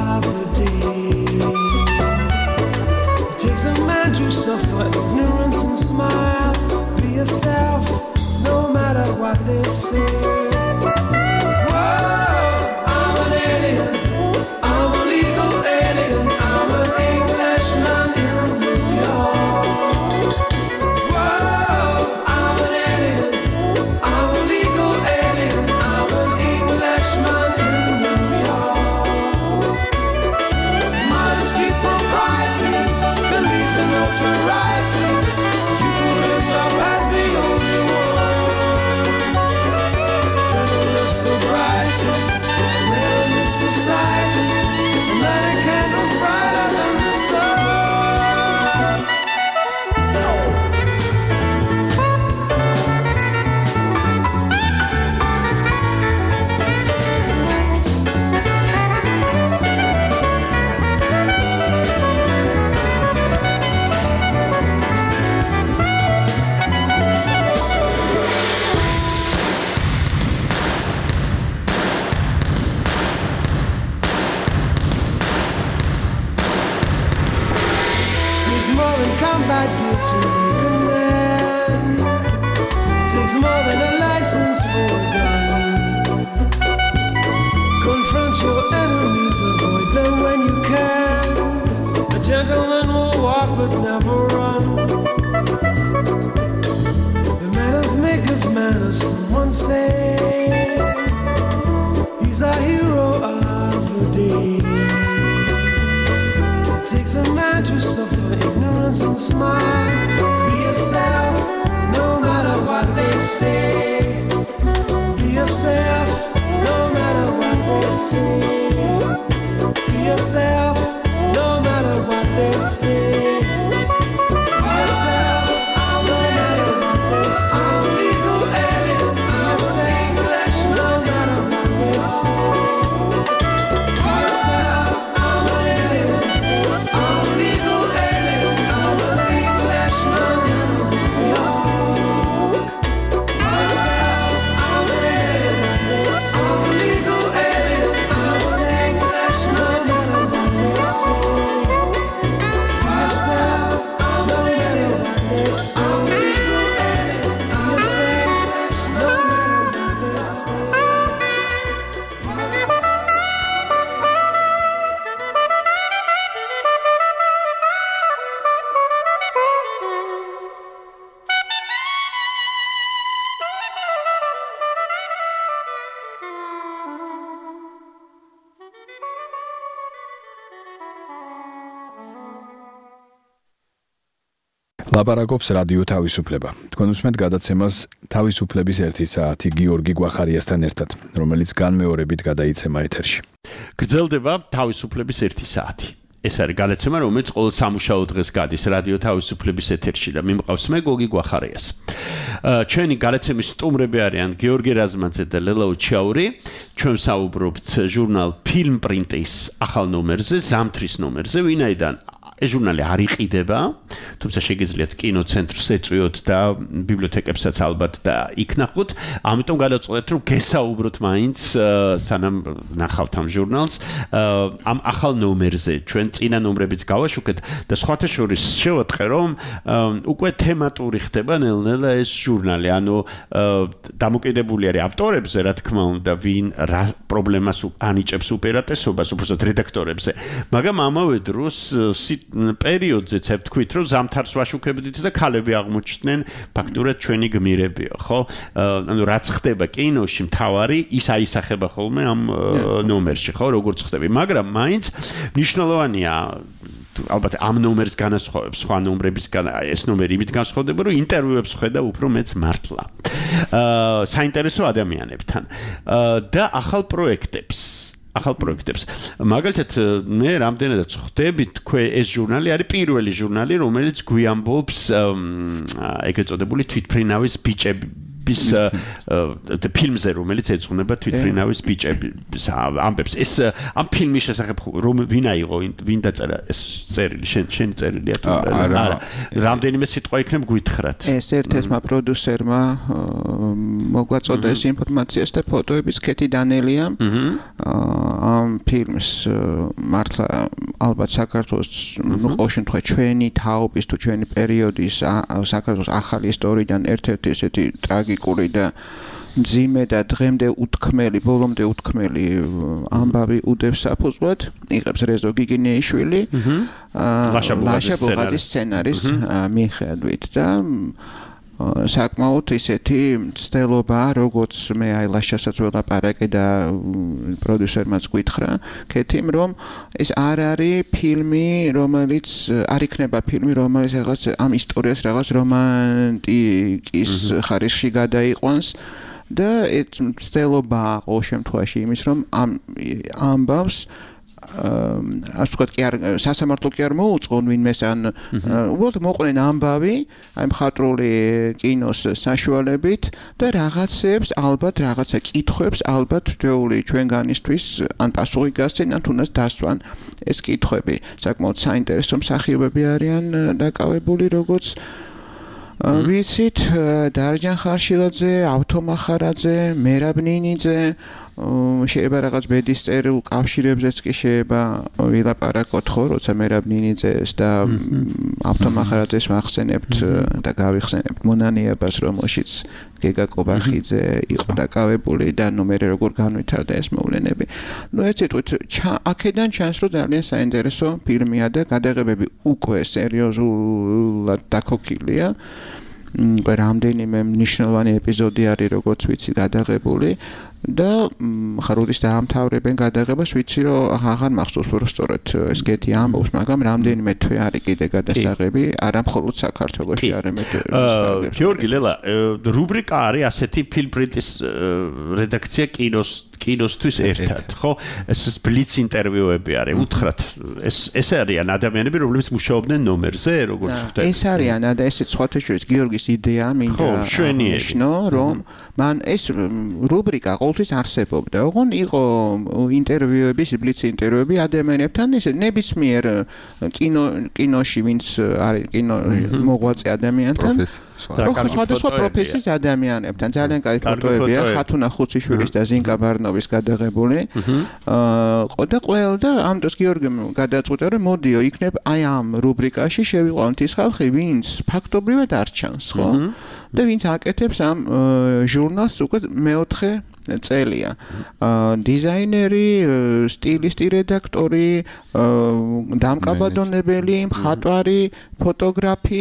To suffer ignorance and smile. Be yourself, no matter what they say. Whoa, I'm an alien. I'm a legal alien. I'm an Englishman in New York. Whoa, I'm an alien. I'm a legal alien. I'm an Englishman in New York. Modesty, propriety, beliefs and notoriety. You could end up as the only one. more than combat gear to make a man. It takes more than a license for a gun. Confront your enemies, avoid them when you can. A gentleman will walk but never run. The manners make of manners, someone say. He's a hero of the day. It takes a man to suffer ignorance and smile. Be yourself, no matter what they say. Be yourself, no matter what they say. Be yourself, no matter what they say. Be yourself, no matter what they say. I'm legal alien, I'm an Englishman, no matter what they say. Be yourself, I'm an alien, I'm legal alien, I'm an Englishman, no matter what they say. Be yourself, I'm an alien, I'm legal alien, I'm an Englishman, no matter what they say. Be yourself, I'm an alien, I'm legal alien, I'm an Englishman, no matter what they say. ლაპარაკობს რადიო თავისუფლება. თქვენ უსმენთ გადაცემას თავისუფლების ერთი საათი გიორგი გვახარიასთან ერთად, რომელიც განმეორებით გადაიცემა ეთერში. გრძელდება თავისუფლების ერთი საათი. ეს არის გადაცემა, რომელიც ყოველ სამუშაო დღეს გადის რადიო თავისუფლების ეთერში და მიმყავს მე გოგი გვახარიას. ჩვენი გადაცემის სტუმრები არიან გიორგი რაზმაძე და ლელაუ ჩაური. ჩვენ საუბრობთ ჟურნალ ფილმ პრინტის ახალ ნომერზე, ზამთრის ნომერზე, ვინაიდან ეს ჟურნალი არ იყიდება, თუმცა შეგიძლიათ კინოცენტრს ეწვიოთ და ბიბლიოთეკებსაც ალბათ და იქ ნახოთ. ამიტომ გადავწყვეტეთ, რომ გესაუბროთ მაინც სანამ ნახავთ ამ ჟურნალს, ამ ახალ ნომერზე. ჩვენ წინა ნომრებიც გავაშუქეთ და სხვათა შორის შევატყე, რომ უკვე თემატური ხდება ნელ-ნელა ეს ჟურნალი. ანუ დამოკიდებული არის ავტორებზე, რა თქმა უნდა, ვინ რა პრობლემას ანიჭებს უპირატესობას, უბრალოდ რედაქტორებზე. მაგრამ ამავე დროს პერიოდზეც ვთქვით, რომ ზამთარს ვაშუქებდით და ქალები აღმოჩნდნენ ფაქტურად ჩვენი გმირებიო, ხო? ანუ რაც ხდება კინოში მთავარი, ის აისახება ხოლმე ამ ნომერში, ხო, როგორც ხდება. მაგრამ მაინც მნიშვნელოვანია ალბათ ამ ნომერს განასხვავებს სხვა ნომრებისგან, ეს ნომერი იმით განსხვავდება, რომ ინტერვიუებს ხედა უფრო მეც მართლა. აა საინტერესო ადამიანებთან და ახალ პროექტებს ახალ პროექტებს. მაგალითად, მე რამდენადაც ხვდები, თქვენ ეს ჟურნალი არის პირველი ჟურნალი, რომელიც გვიამბობს ეგრეთ წოდებული თვითმფრინავის ბიჭების ფილმზე, რომელიც ეძღვნება თვითმფრინავის ბიჭების ამბებს. ეს ამ ფილმის შესახებ რომ ვინ აიღო, ვინ დაწერა ეს წერილი, შენ შენი წერილია თუ არა? რამდენიმე სიტყვა იქნებ გვითხრათ. ეს ერთ-ერთმა პროდიუსერმა მოგვაწოდა ეს ინფორმაციას და ფოტოების კეთი დანელიამ ამ ფილმს მართლა ალბათ საქართველოს ნუ ყოველ შემთხვევაში ჩვენი თაობის თუ ჩვენი პერიოდის საქართველოს ახალი ისტორიიდან ერთ-ერთი ესეთი ტრაგიკული და მძიმე და დღემდე უთქმელი, ბოლომდე უთქმელი ამბავი უდევს საფუძვლად, იღებს რეზო გიგინეიშვილი, ლაშა ბუღაძის სცენარის მიხედვით და საკმაოდ ისეთი მცდელობა, როგორც მე აი ლაშასაც ველაპარაკე და პროდიუსერმაც გითხრა, კეთიმ რომ ეს არ არის ფილმი, რომელიც არ იქნება ფილმი, რომელიც რაღაც ამ ისტორიას რაღაც რომანტიკის ხარისხში გადაიყვანს და ეს მცდელობა ყოველ შემთხვევაში იმის რომ ამ ამბავს ასე ვთქვათ, კი არ სასამართლო კი არ მოუწყონ ვინმეს ან უბრალოდ მოყვნენ ამბავი აი მხატვრული კინოს საშუალებით და რაღაცებს ალბათ რაღაცა კითხვებს ალბათ თეორიული ჩვენგანისთვის ან პასუხი გასცენ ან თუნდაც დასვან ეს კითხვები საკმაოდ საინტერესო მსახიობები არიან დაკავებული როგორც ვიცით დარჯან ხარშილაძე, ავთო მახარაძე, მერაბ ნინიძე, შეიძლება რაღაც ბედის წერილ კავშირებზეც კი შეიძლება ვილაპარაკოთ ხო, როცა მერაბ ნინიძეს და ავტომახარაძეს ვახსენებთ და გავიხსენებთ მონანიებას, რომელშიც გეგა კობახიძე იყო დაკავებული და ნუ მე როგორ განვითარდა ეს მოვლენები. ნუ ერთ სიტყვით, აქედან ჩანს, რომ ძალიან საინტერესო ფილმია და გადაღებები უკვე სერიოზულად დაქოქილია. რამდენიმე მნიშვნელოვანი ეპიზოდი არის როგორც ვიცი გადაღებული და ხარულის დაამთავრებენ გადაღებას ვიცი რომ აღარ მახსოვს რომ სწორედ ეს გეთი ამბობს მაგრამ რამდენიმე თვე არის კიდე გადასაღები არა მხოლოდ საქართველოში არამედ გიორგი ლელა რუბრიკა არის ასეთი ფილმპრინტის რედაქცია კინოს კინოსთვის ერთად ხო ეს ბლიც ინტერვიუები არის უთხრათ ეს ეს არიან ადამიანები რომლებიც მუშაობდნენ ნომერზე როგორც ხვდები ეს არიან და ესეც სხვათა შორის გიორგის იდეა მინდა აღნიშნო რომ მან ეს რუბრიკა ყოველთვის არსებობდა. ოღონ იყო ინტერვიუების, ბლიც ინტერვიუები ადამიანებთან, ესე ნებისმიერ კინო კინოში ვინც არის კინო მოღვაწე ადამიანთან. სხვადასხვა პროფესიის ადამიანებთან. ძალიან კაი ფოტოებია ხათუნა ხუციშვილის და ზინკა ბარნოვის გადაღებული. აა და ყველა და ამ დროს გიორგიმ გადაწყვიტა რომ მოდიო იქნებ აი ამ რუბრიკაში შევიყვანოთ ის ხალხი, ვინც ფაქტობრივად არ ჩანს, ხო? და ვინც აკეთებს ამ ჟურნალს უკვე მეოთხე წელია. დიზაინერი, სტილისტი, რედაქტორი, დამკაბადონებელი, მხატვარი, ფოტოგრაფი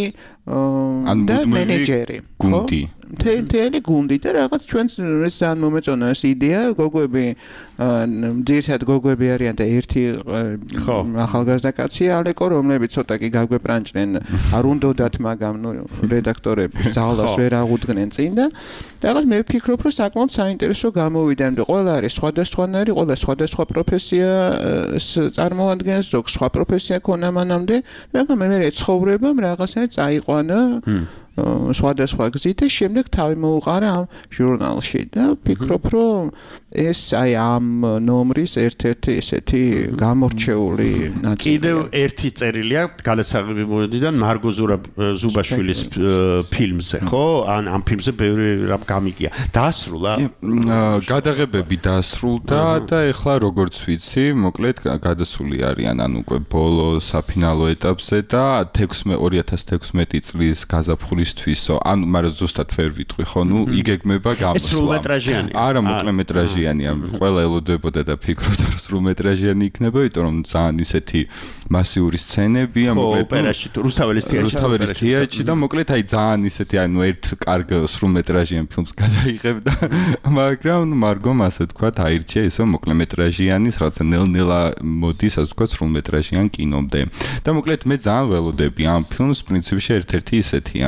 და მენეჯერი. გუნდი. მთელი გუნდი და რაღაც ჩვენს ეს ძალიან მომეწონა ეს იდეა, გოგოები ძირითადად გოგოები არიან და ერთი ახალგაზრდა კაცია ალეკო, რომლებიც ცოტა კი გაგვეპრანჭნენ, არ უნდათ მაგამ ნუ რედაქტორები ზალას ვერ აღუდგნენ წინ და რაღაც მე ვფიქრობ, რომ საკმაოდ საინტერესო გამოვიდა, იმიტომ ყველა არის სხვადასხვანაირი, ყველა სხვადასხვა პროფესიას წარმოადგენს, ზოგ სხვა პროფესია ქონა მანამდე, მაგრამ მე მე ცხოვრებამ რაღაცა წაიყვანა სხვადასხვა გზით და შემდეგ თავი მოუყარა ამ ჟურნალში და ვფიქრობ, რომ ეს აი ამ ნომრის ერთ-ერთი ესეთი გამორჩეული ნაწილია. კიდევ ერთი წერილია გადასაღები მოდიდან მარგო ზუბაშვილის ფილმზე, ხო? ან ამ ფილმზე ბევრი რამ გამიგია. დაასრულა? გადაღებები დაასრულდა და ეხლა როგორც ვიცი, მოკლედ გადასული არიან ან უკვე ბოლო საფინალო ეტაპზე და ორი ათას თექვსმეტი წლის გაზაფხული ისთვისო, ანუ მაგრამ ზუსტად ვერ ვიტყვი, ხო, ნუ იგეგმება გამოსვლა. ეს სრულმეტრაჟიანია. არა, მოკლემეტრაჟიანია. ყველა ელოდებოდა და ფიქრობდა, რომ სრულმეტრაჟიანი იქნება, იმიტომ რომ ძალიან ისეთი მასიური სცენებია, მოკლედ ოპერაში, რუსთაველის თეატრში. რუსთაველის თეატრში და მოკლედ აი ძალიან ისეთი, ანუ ერთ კარგ სრულმეტრაჟიან ფილმს გადაიღებდა, მაგრამ ნუ მარგომ ასე ვთქვათ, აირჩია ისო მოკლემეტრაჟიანის, რაღაცა ნელ-ნელა მოდის, ასე ვთქვათ, სრულმეტრაჟიან კინომდე. და მოკლედ მე ძალიან ველოდები ამ ფილმს, პრინციპში ერთ-ერთი ისეთია.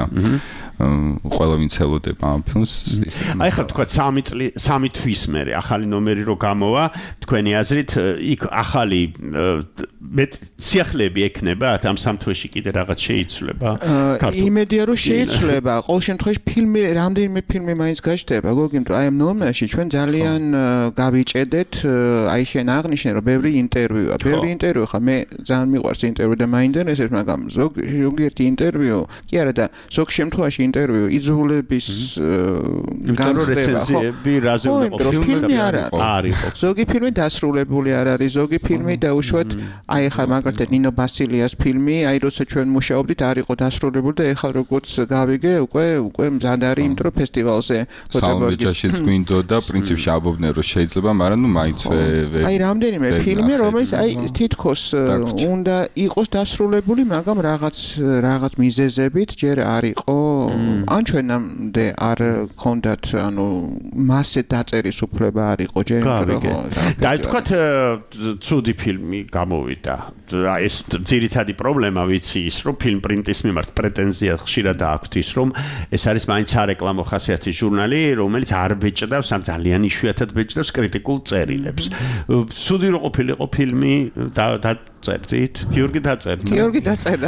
ყველა ვინც ელოდება ამ ფილმს. აი ხა თქვა სამი წელი სამი თვის მერე ახალი ნომერი რო გამოვა, თქვენი აზრით იქ ახალი მე სიახლეები ექნება ამ სამ თვეში კიდე რაღაც შეიცვლება? იმედია რომ შეიცვლება. ყოველ შემთხვევაში ფილმი რამდენიმე ფილმი მაინც გაჩნდება. გოგიმ თუ აი ამ ნომერში ჩვენ ძალიან გავიჭედეთ, აი შენ აღნიშნე რომ ბევრი ინტერვიუა. ბევრი ინტერვიუ ხა მე ძალიან მიყვარს ინტერვიუ და მაინტერესებს, მაგრამ ზოგიერთი ინტერვიუ კი არა და ზოგ შემთხვევაში ინტერვიუ იძულების განხდება რეცენზიები რაზე უნდა ყოფილიყო არის ზოგი ფილმი დასრულებული არ არის ზოგი ფილმი და უშუალოდ აი ხა მაგალითად ნინო ბასილიას ფილმი აი როცა ჩვენ მუშაობდით არ იყო დასრულებული და ეხლა როგორც გავიგე უკვე უკვე მზად არის იმ დრო ფესტივალზე ფოტოგრაფიაში გვინდოდა პრინციპში აბობდნენ რომ შეიძლება მაგრამ ნუ მაინც ვერ აი რამდენიმე ფილმი რომელიც აი თითქოს უნდა იყოს დასრულებული მაგრამ რაღაც რაღაც მიზეზებით ჯერ არ იყო ან ჩვენამდე არ ქონდათ ანუ მასე დაწერის უფლება არ იყო ჯერ და თქვათ ცუდი ფილმი გამოვიდა აი ეს ძირითადი პრობლემა ვიცი ის რომ ფილმ პრინტის მიმართ პრეტენზია ხშირად აქვთ ის რომ ეს არის მაინცარეკლამო ხასიათის ჟურნალი რომელიც არ ბეჭდავს ან ძალიან იშვიათად ბეჭდავს კრიტიკულ წერილებს ცუდი რო ყოფილიყო ფილმი და წერდით? გიორგი დაწერდა. გიორგი დაწერდა.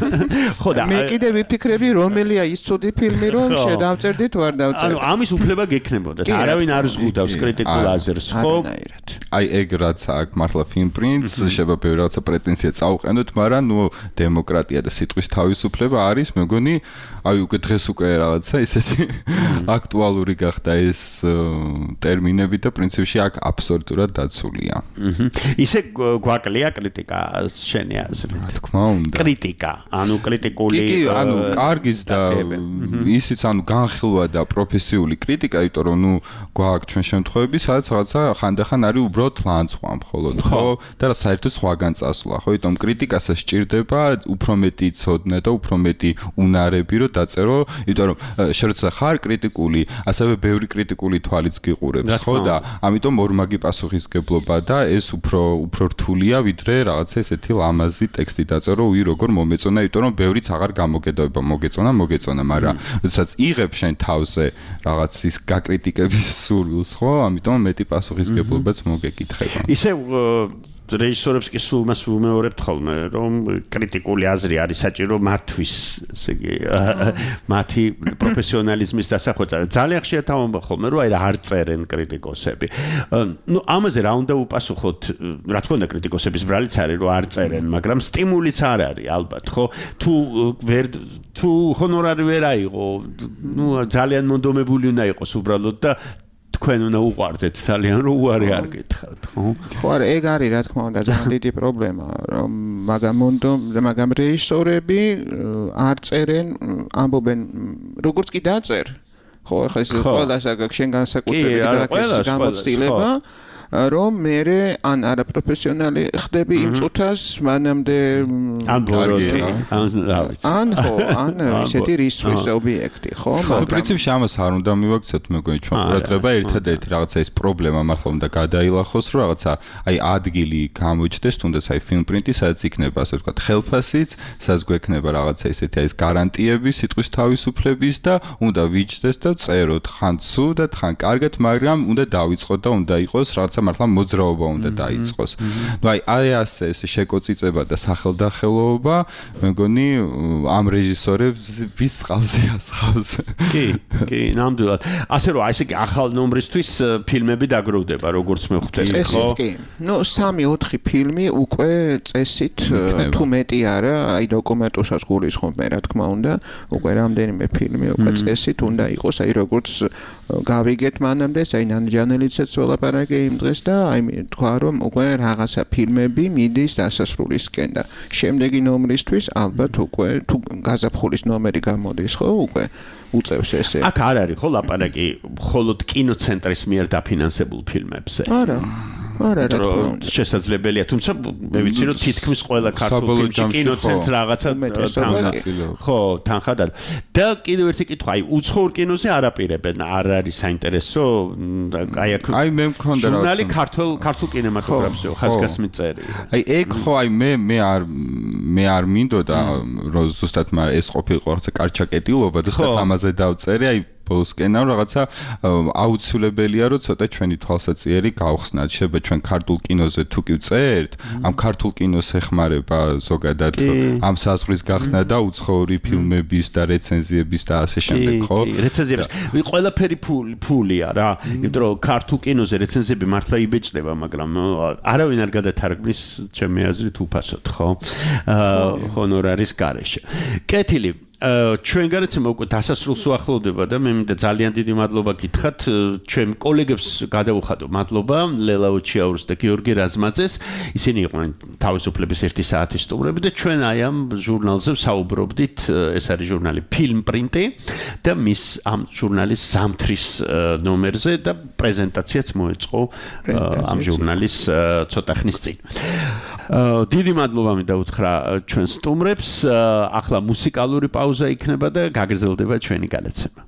ხო და მე კიდე ვიფიქრები რომელია ის ცუდი ფილმი რომ შედავწერდით ვარ ანუ დავწერდი. ამის უფლება გექნებოდა. კი, რა არავინ არ თქმა უნდა. ზღუდავს კრიტიკულ აზრს, ხო? არანაირად. აი ეგ რაც აქ მართლა film prints შეება ბევრი რაღაცა პრეტენზია წაუყენოთ, მაგრამ ნუ დემოკრატია და სიტყვის თავისუფლება არის, მეგონი, აი უკვე დღეს უკვე რაღაცა ისეთი აქტუალური გახდა ეს ტერმინები და პრინციპში აქ აბსოლუტურად დაცულია. ისე გვაკლია კრიტიკა შენი აზრით. რა თქმა უნდა. კრიტიკა, ანუ კრიტიკული კი, კი, ანუ კარგის და ისიც ანუ განხილვა და პროფესიული კრიტიკა, იმიტომ რომ ნუ გვაქვს ჩვენ შემთხვევები, სადაც რაღაცა ხანდახან არის უბრალოდ ლანძღვა მხოლოდ, ხო? და საერთოდ სხვაგან წასვლა, ხო? იმიტომ კრიტიკასაც სჭირდება უფრო მეტი ცოდნა და უფრო მეტი უნარები, რომ დაწერო, იმიტომ რომ შეროცა ხარ კრიტიკული, ასევე ბევრი კრიტიკული თვალიც გიყურებს, ხო? და ამიტომ ორმაგი პასუხისგებლობა და ეს უფრო უფრო რთულია, ვიდრე რაღაცა ესეთი ლამაზი ტექსტი დაწერო, უი როგორ მომეწონა, იმიტომ რომ ბევრიც აღარ გამოგედოება, მოგეწონა, მოგეწონა, მაგრამ როდესაც იღებ შენ თავზე რაღაც ის გაკრიტიკების სურვილს, ხო? ამიტომ მეტი პასუხისგებლობაც მოგეკითხება. ისე რეჟისორებს კი სულ მას ვუმეორებთ ხოლმე, რომ კრიტიკული აზრი არის საჭირო მათთვის, ესე იგი, მათი პროფესიონალიზმის დასახვეწად. ძალიან ხშირად ამბობ ხოლმე, რომ აი რა არ წერენ კრიტიკოსები. ნუ ამაზე რა უნდა უპასუხოთ, რა თქმა უნდა კრიტიკოსების ბრალიც არის, რომ არ წერენ, მაგრამ სტიმულიც არ არის, ალბათ, ხო? თუ ვერ თუ ჰონორარი ვერ აიღო, ნუ ძალიან მონდომებული უნდა იყოს უბრალოდ და თქვენ უნდა უყვარდეთ ძალიან რომ უარი არ გითხართ, ხო? ხო, არა, ეგ არის რა თქმა უნდა ძალიან დიდი პრობლემა, რომ მაგამ მონდო, მაგამ რეჟისორები არ წერენ, ამბობენ, როგორც კი დაწერ. ხო, ახლა ეს ყველას აქვს შენ განსაკუთრებით გააკეთეს გამოცდილება. რომ მე ან არაპროფესიონალი ხდები იმ წუთას მანამდე ან ბოროტი ან ხო ან ისეთი რისკის ობიექტი ხო მაგრამ პრინციპში ამას არ უნდა მივაქცევთ მეგონი ჩვენ ყურადღება ერთადერთი რაღაცა ეს პრობლემა მართლა უნდა გადაილახოს რომ რაღაცა აი ადგილი გამოჩნდეს თუნდაც აი film print-ი სადაც იქნება ასე ვთქვათ ხელფასიც სადაც გვექნება რაღაცა ისეთი აი ეს გარანტიები სიტყვის თავისუფლების და უნდა ვიჩნდეს და წეროთ ხან ცუდად ხან კარგად მაგრამ უნდა დავიწყოთ და უნდა იყოს რაღაცა მართლა მოძრაობა უნდა დაიწყოს. ნუ აი აი ასე ეს შეკოწიწება და სახელდახელოობა მეგონი ამ რეჟისორების წყალზე ასხავს. კი, კი, ნამდვილად. ასე რომ აი ესე ახალ ნომრისთვის ფილმები დაგროვდება როგორც მე ხვდები, ხო? კი. ნუ სამი ოთხი ფილმი უკვე წესით თუ მეტი არა, აი დოკუმენტურსაც გულისხმობ მე რა თქმა უნდა, უკვე რამდენიმე ფილმი უკვე წესით უნდა იყოს, აი როგორც გავიგეთ მანამდე, აი ნანჯანელიცაც ველაპარაკე იმ დღეს და აი თქვა რომ უკვე რაღაცა ფილმები მიდის დასასრულისკენ და შემდეგი ნომრისთვის ალბათ უკვე თუ გაზაფხულის ნომერი გამოდის ხო უკვე უწევს ესე. აქ არ არის ხო ლაპარაკი მხოლოდ კინოცენტრის მიერ დაფინანსებულ ფილმებზე. არა. არა რა თქმა უნდა. შესაძლებელია, თუმცა მე ვიცი რომ თითქმის ყველა ქართულ ფილმში კინოცენტრს რაღაცა ხო, თანხა და და კიდევ ერთი კითხვა, აი უცხოურ კინოზე არაპირებენ, არ არის საინტერესო, აი აქ აი მე მქონდა რა ჟურნალი ქართულ ქართულ კინემატოგრაფზე ხაზგასმით წერი. აი ეგ ხო აი მე მე არ მე არ მინდოდა რომ ზუსტად მაგრამ ეს ყოფილიყო რაღაცა კარჩაკეტილობა და ზუსტად ამაზე დავწერე, აი ბოლოსკენ ამ რაღაცა აუცილებელია რომ ცოტა ჩვენი თვალსაჩინო გავხსნათ. შეიძლება ჩვენ ქართულ კინოზე თუ კი ვწერთ, ამ ქართულ კინოს ეხმარება ზოგადად ამ საზღვრის გახსნა და უცხოური ფილმების და რეცენზიების და ასე შემდეგ, ხო? კი, რეცენზიების. ყველაფერი ფულია რა. იმიტომ რომ ქართულ კინოზე რეცენზიები მართლა იბეჭდება, მაგრამ არავინ არ გადათარგმნის ჩემი აზრით უფასოდ, ხო? ჰონორარის გარეშე. კეთილი ჩვენ გარეთ უკვე დასასრულს უახლოვდება და მე მინდა ძალიან დიდი მადლობა გითხრათ ჩვენ კოლეგებს გადავუხადო მადლობა ლელა ოჩიაურს და გიორგი რაზმაძეს ისინი იყვნენ თავისუფლების ერთი საათის სტუმრები და ჩვენ აი ამ ჟურნალზე ვსაუბრობდით ეს არის ჟურნალი film print-ი და მის ამ ჟურნალის ზამთრის ნომერზე და პრეზენტაციაც მოეწყო ამ ჟურნალის ცოტა ხნის წინ დიდი მადლობა მინდა უთხრა ჩვენ სტუმრებს ახლა მუსიკალური პაუზა იქნება და გაგრძელდება ჩვენი განაცემა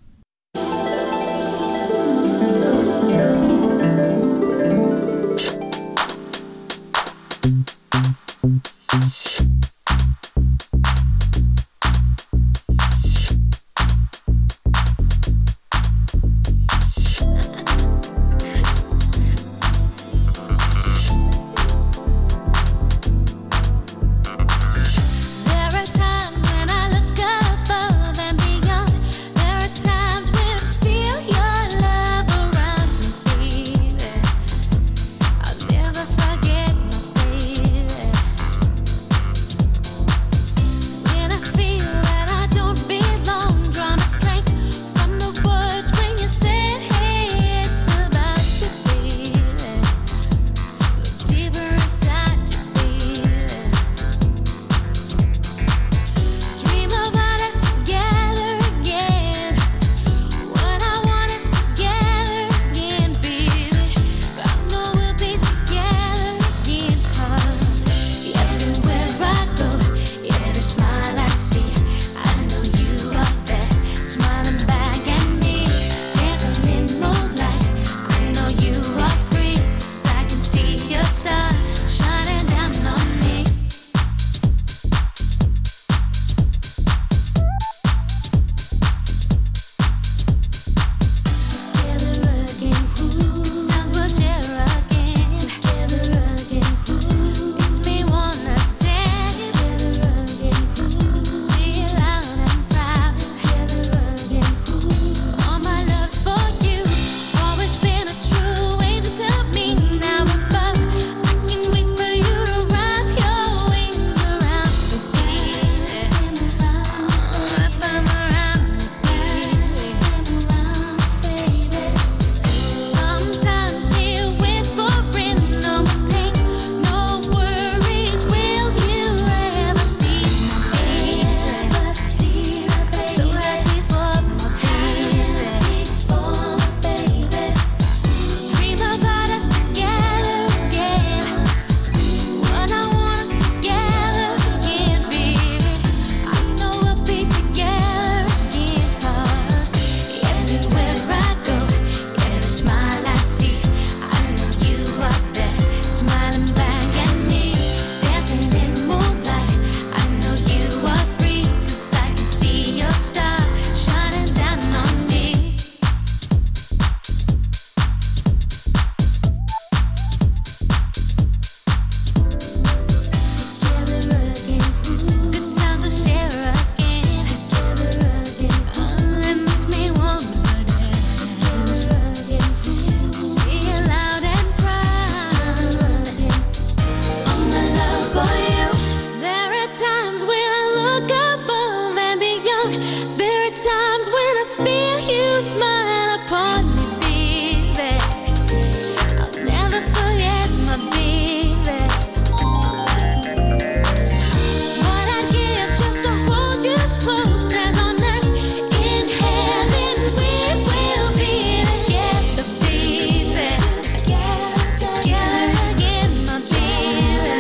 around. There are times when I feel you smile upon me, baby. I'll never forget my baby. What I'd give just to hold you close as on earth. In heaven we will be together, baby. Together again, my baby.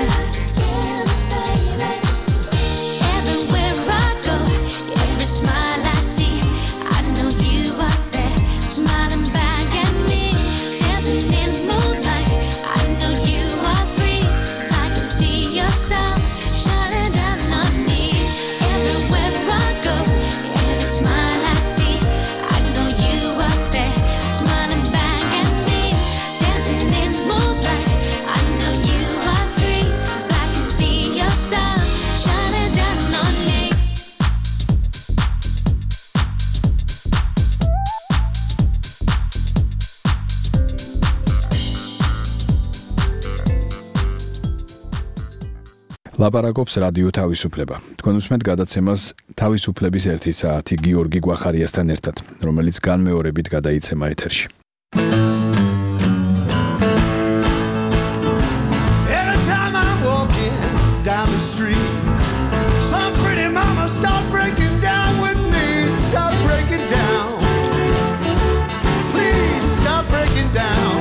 Everywhere I go, every smile I see, I know you are there, smiling back at me. Dancing in the moonlight, I know you are free, 'cause I can see your star shining down on me. Everywhere I go, every smile I see, I know you are there, smiling back at me. Dancing in the moonlight, I know you are free, 'cause I can see your star shining down on me. ლაპარაკობს რადიო თავისუფლება. თქვენ უსმენთ გადაცემას თავისუფლების ერთი საათი გიორგი გვახარიასთან ერთად, რომელიც განმეორებით გადაიცემა ეთერში. Every time I'm walking down the street, some pretty mama start breaking down with me. Stop breaking down. Please stop breaking down.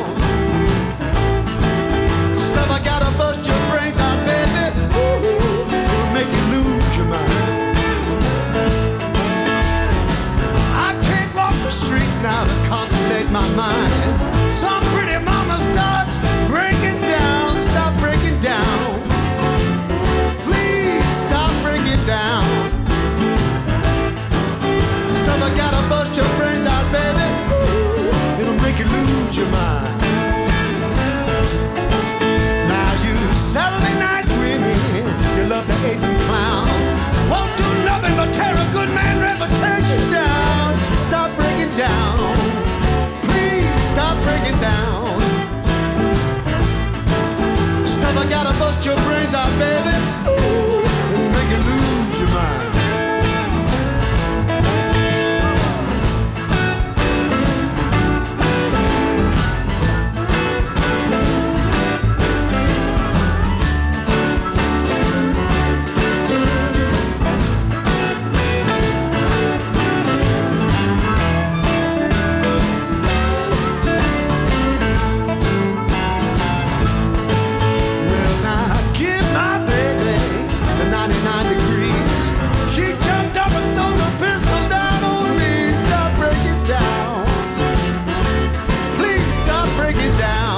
Stuff I gotta bust your brains out, baby. Ooh, make you lose your mind. I can't walk the streets now to consolate my mind. Some pretty mama starts breaking down. Stop breaking down. Please stop breaking down. Stuff I gotta bust your brains out, baby. Ooh, it'll make you lose your mind. Now you Saturday night women, you love to hate and clown. Won't do nothing but tear a good man reputation down. Stop breaking down. Please stop breaking down. Stuff I gotta bust your brains out, baby. Ooh, it'll make you lose your mind. Well, now give my baby the ninety-nine degrees. She jumped up and threw the pistol down on me. Stop breaking down. Please stop breaking down.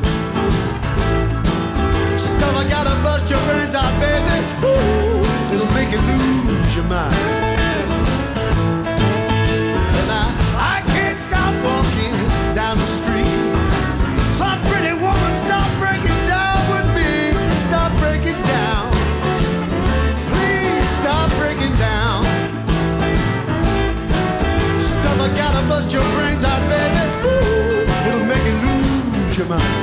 Stuff I gotta bust your brains out, baby. Ooh, it'll make you lose your mind. And I, I can't stop walking down the street. Some pretty woman stop breaking down with me. Stop breaking down. Please stop breaking down. Stuff I gotta bust your brains out, baby. Ooh, it'll make you lose your mind.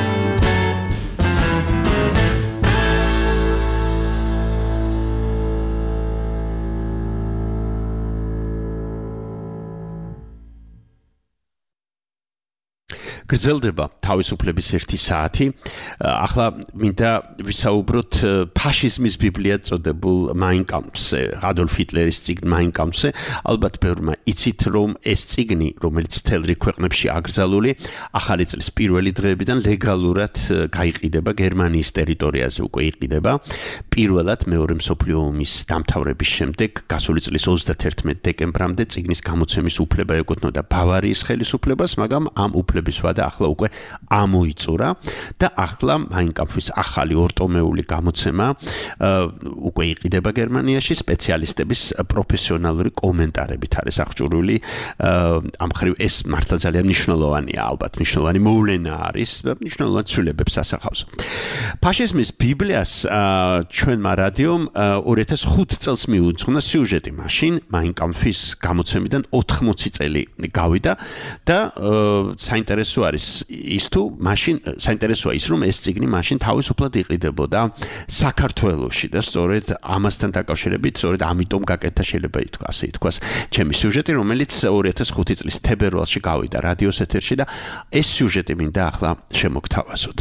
გრძელდება თავისუფლების ერთი საათი. ახლა მინდა ვისაუბროთ ფაშიზმის ბიბლიად წოდებულ Mein Kampfზე, Adolf Hitleris წიგნ Mein Kampfზე. ალბათ ბევრმა იცით, რომ ეს წიგნი, რომელიც მთელ რიგ ქვეყნებში აკრძალული, ახალი წლის პირველი დღეებიდან ლეგალურად გაიყიდება გერმანიის ტერიტორიაზე უკვე იყიდება. პირველად მეორე მსოფლიო ომის დამთავრების შემდეგ, გასული წლის ოცდაათერთმეტი დეკემბრამდე წიგნის გამოცემის უფლება ეკუთვნოდა ბავარიის ხელისუფლებას, მაგრამ ამ უფლების ვადა ახლა უკვე ამოიწურა და ახლა Mein Kampfის ახალი ორტომეული გამოცემა უკვე იყიდება გერმანიაში სპეციალისტების პროფესიონალური კომენტარებით არის აღჭურვილი. ამ მხრივ ეს მართლა ძალიან მნიშვნელოვანია, ალბათ მნიშვნელოვანი მოვლენა არის, მნიშვნელოვანი ცვლილებებს ასახავს. ფაშიზმის ბიბლიას ჩვენმა რადიომ ორი ათას ხუთი წელს მიუძღვნა სიუჟეტი, მაშინ Mein Kampfის გამოცემიდან ოთხმოცი წელი გავიდა და საინტერესო არის ის თუ მაშინ საინტერესოა ის რომ ეს წიგნი მაშინ თავისუფლად იყიდებოდა საქართველოში და სწორედ ამასთან დაკავშირებით სწორედ ამიტომ გაკეთდა შეიძლება ითქვა ასე ითქვას ჩემი სიუჟეტი რომელიც ორი ათას ხუთი წლის თებერვალში გავიდა რადიოს ეთერში და ეს სიუჟეტი მინდა ახლა შემოგთავაზოთ.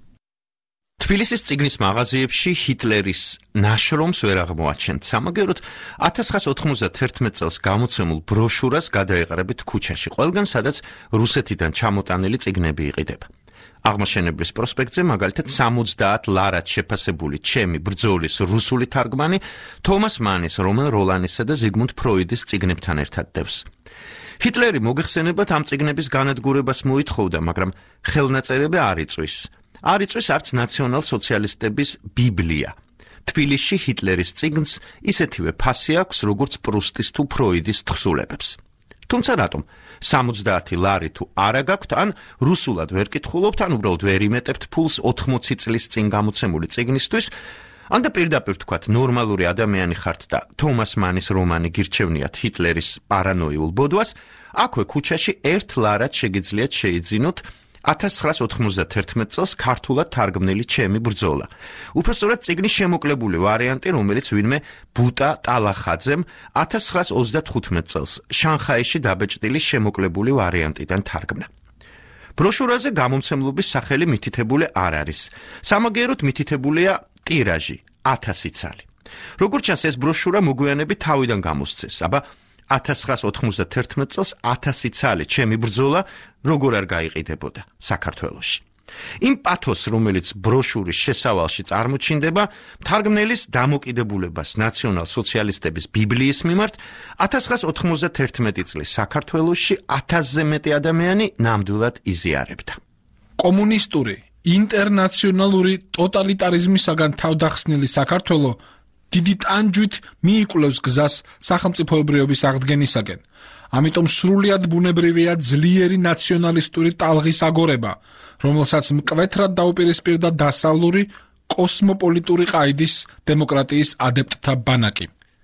თბილისის წიგნის მაღაზიებში ჰიტლერის ნაშრომს ვერ აღმოაჩენთ. სამაგეროდ ათას ცხრაას ოთხმოცდათერთმეტ წელს გამოცემულ ბროშურას გადაეყრებით ქუჩაში, ყველგან სადაც რუსეთიდან ჩამოტანილი წიგნები იყიდება. აღმაშენებლის პროსპექტზე მაგალითად სამოცდაათ ლარად შეფასებული ჩემი ბრძოლის რუსული თარგმანი თომას მანის, რომელ როლანისა და ზიგმუნდ ფროიდის წიგნებთან ერთად დევს. ჰიტლერი მოგეხსენებათ ამ წიგნების განადგურებას მოითხოვდა, მაგრამ ხელნაწერები არ იწვის. არ იწვის არც ნაციონალ-სოციალისტების ბიბლია. თბილისში ჰიტლერის წიგნს ისეთივე ფასი აქვს, როგორც პრუსტის თუ ფროიდის თხზულებებს. თუმცა რატომ? სამოცდაათი ლარი თუ არა გაქვთ, ან რუსულად ვერ კითხულობთ, ან უბრალოდ ვერ იმეტებთ ფულს ოთხმოცი წლის წინ გამოცემული წიგნისთვის, ან და პირდაპირ თქვათ, ნორმალური ადამიანი ხართ და თომას მანის რომანი გირჩევნიათ ჰიტლერის პარანოიულ ბოდვას, აქვე ქუჩაში ერთ ლარად შეგიძლიათ შეიძინოთ ათას ცხრაას ოთხმოცდათერთმეტ წელს ქართულად თარგმნილი ჩემი ბრძოლა. უпростоრად წიგნის შემოკლებული ვარიანტი, რომელიც ვინმე ბუტა ტალახაძემ ათას ცხრაას ოცდათხუთმეტ წელს შანხაიში დაბეჭდილი შემოკლებული ვარიანტიდან თარგმნა. ბროშურაზე გამომცემლობის სახელი მითითებული არ არის. სამაგეროდ მითითებულია ტირაჟი ათასი ცალი. როგორც ჩანს, ეს ბროშურა მოგვიანებით თავიდან გამოსცეს, აბა ათას ცხრაას ოთხმოცდათერთმეტ წელს ათასი ცალი ჩემი ბრძოლა როგორ არ გაიყიდებოდა საქართველოში. იმ პათოს, რომელიც ბროშურის შესავალში წარმოჩინდება, მთარგმნელის დამოკიდებულებას ნაციონალ-სოციალისტების ბიბლიის მიმართ ათას ცხრაას ოთხმოცდათერთმეტი წლის საქართველოში ათასზე მეტი ადამიანი ნამდვილად იზიარებდა. კომუნისტური, ინტერნაციონალური ტოტალიტარიზმისაგან თავდახსნილი საქართველო დიდი ტანჯვით მიიკვლევს გზას სახელმწიფოებრიობის აღდგენისაკენ. ამიტომ სრულიად ბუნებრივია ძლიერი ნაციონალისტური ტალღის აგორება, რომელსაც მკვეთრად დაუპირისპირდა დასავლური კოსმოპოლიტური ყაიდის დემოკრატიის ადეპტთა ბანაკი.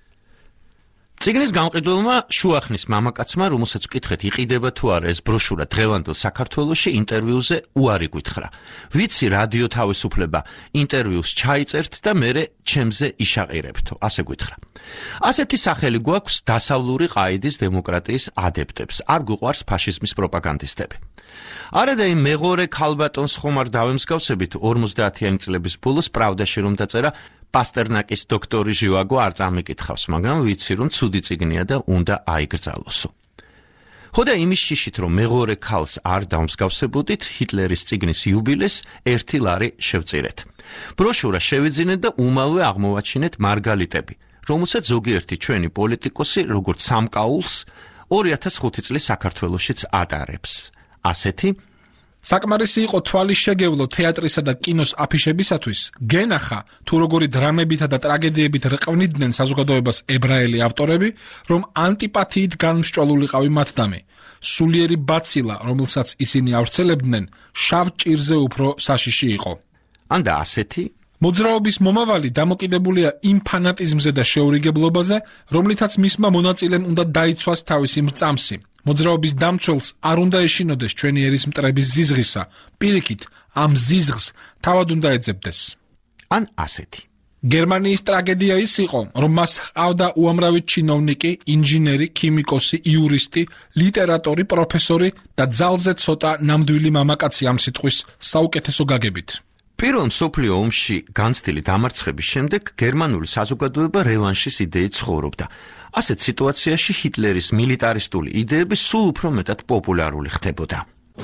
წიგნის გამყიდველმა შუახნის მამაკაცმა, რომელსაც ვკითხეთ, იყიდება თუ არა ეს ბროშურა დღევანდელ საქართველოში, ინტერვიუზე უარი გითხრა. ვიცი რადიო თავისუფლება ინტერვიუს ჩაიწერთ და მერე ჩემზე იშაყირებთო, ასე გითხრა. ასეთი სახელი გვაქვს დასავლური ყაიდის დემოკრატიის ადეპტებს, არ გვიყვარს ფაშიზმის პროპაგანდისტები. არადა იმ მეღორე ქალბატონს ხომ არ დავემსგავსებით ორმოცდაათიანი წლების ბოლოს პრავდაში რომ დაწერა პასტერნაკის დოქტორი ჟივაგო არ წამიკითხავს, მაგრამ ვიცი რომ ცუდი წიგნია და უნდა აიგრძალოსო. ხოდა იმის შიშით რომ მეღორე ქალს არ დავმსგავსებოდით, ჰიტლერის წიგნის იუბილეს ერთი ლარი შევწირეთ. ბროშურა შევიძინეთ და უმალვე აღმოვაჩინეთ მარგალიტები, რომელსაც ზოგიერთი ჩვენი პოლიტიკოსი როგორც სამკაულს ორი ათას ხუთი წლის საქართველოშიც ატარებს. ასეთი საკმარისი იყო თვალის შეგევლო თეატრისა და კინოს აფიშებისათვის, გენახა თუ როგორი დრამებითა და ტრაგედიებით რყვნიდნენ საზოგადოებას ებრაელი ავტორები, რომ ანტიპათიით განმსჭვალულიყავი მათდამი. სულიერი ბაცილა, რომელსაც ისინი ავრცელებდნენ, შავ ჭირზე უფრო საშიში იყო. ან და ასეთი მოძრაობის მომავალი დამოკიდებულია იმ ფანატიზმზე და შეურიგებლობაზე, რომლითაც მისმა მონაწილემ უნდა დაიცვას თავისი მრწამსი. მოძრაობის დამცველს არ უნდა ეშინოდეს ჩვენი ერის მტრების ზიზღისა, პირიქით, ამ ზიზღს თავად უნდა ეძებდეს. ან ასეთი. გერმანიის ტრაგედია ის იყო, რომ მას ჰყავდა უამრავი ჩინოვნიკი, ინჟინერი, ქიმიკოსი, იურისტი, ლიტერატორი, პროფესორი და ძალზე ცოტა ნამდვილი მამაკაცი ამ სიტყვის საუკეთესო გაგებით. პირველ მსოფლიო ომში განცდილი დამარცხების შემდეგ გერმანული საზოგადოება რევანშის იდეით ცხოვრობდა. ასეთ სიტუაციაში ჰიტლერის მილიტარისტული იდეები სულ უფრო მეტად პოპულარული ხდებოდა.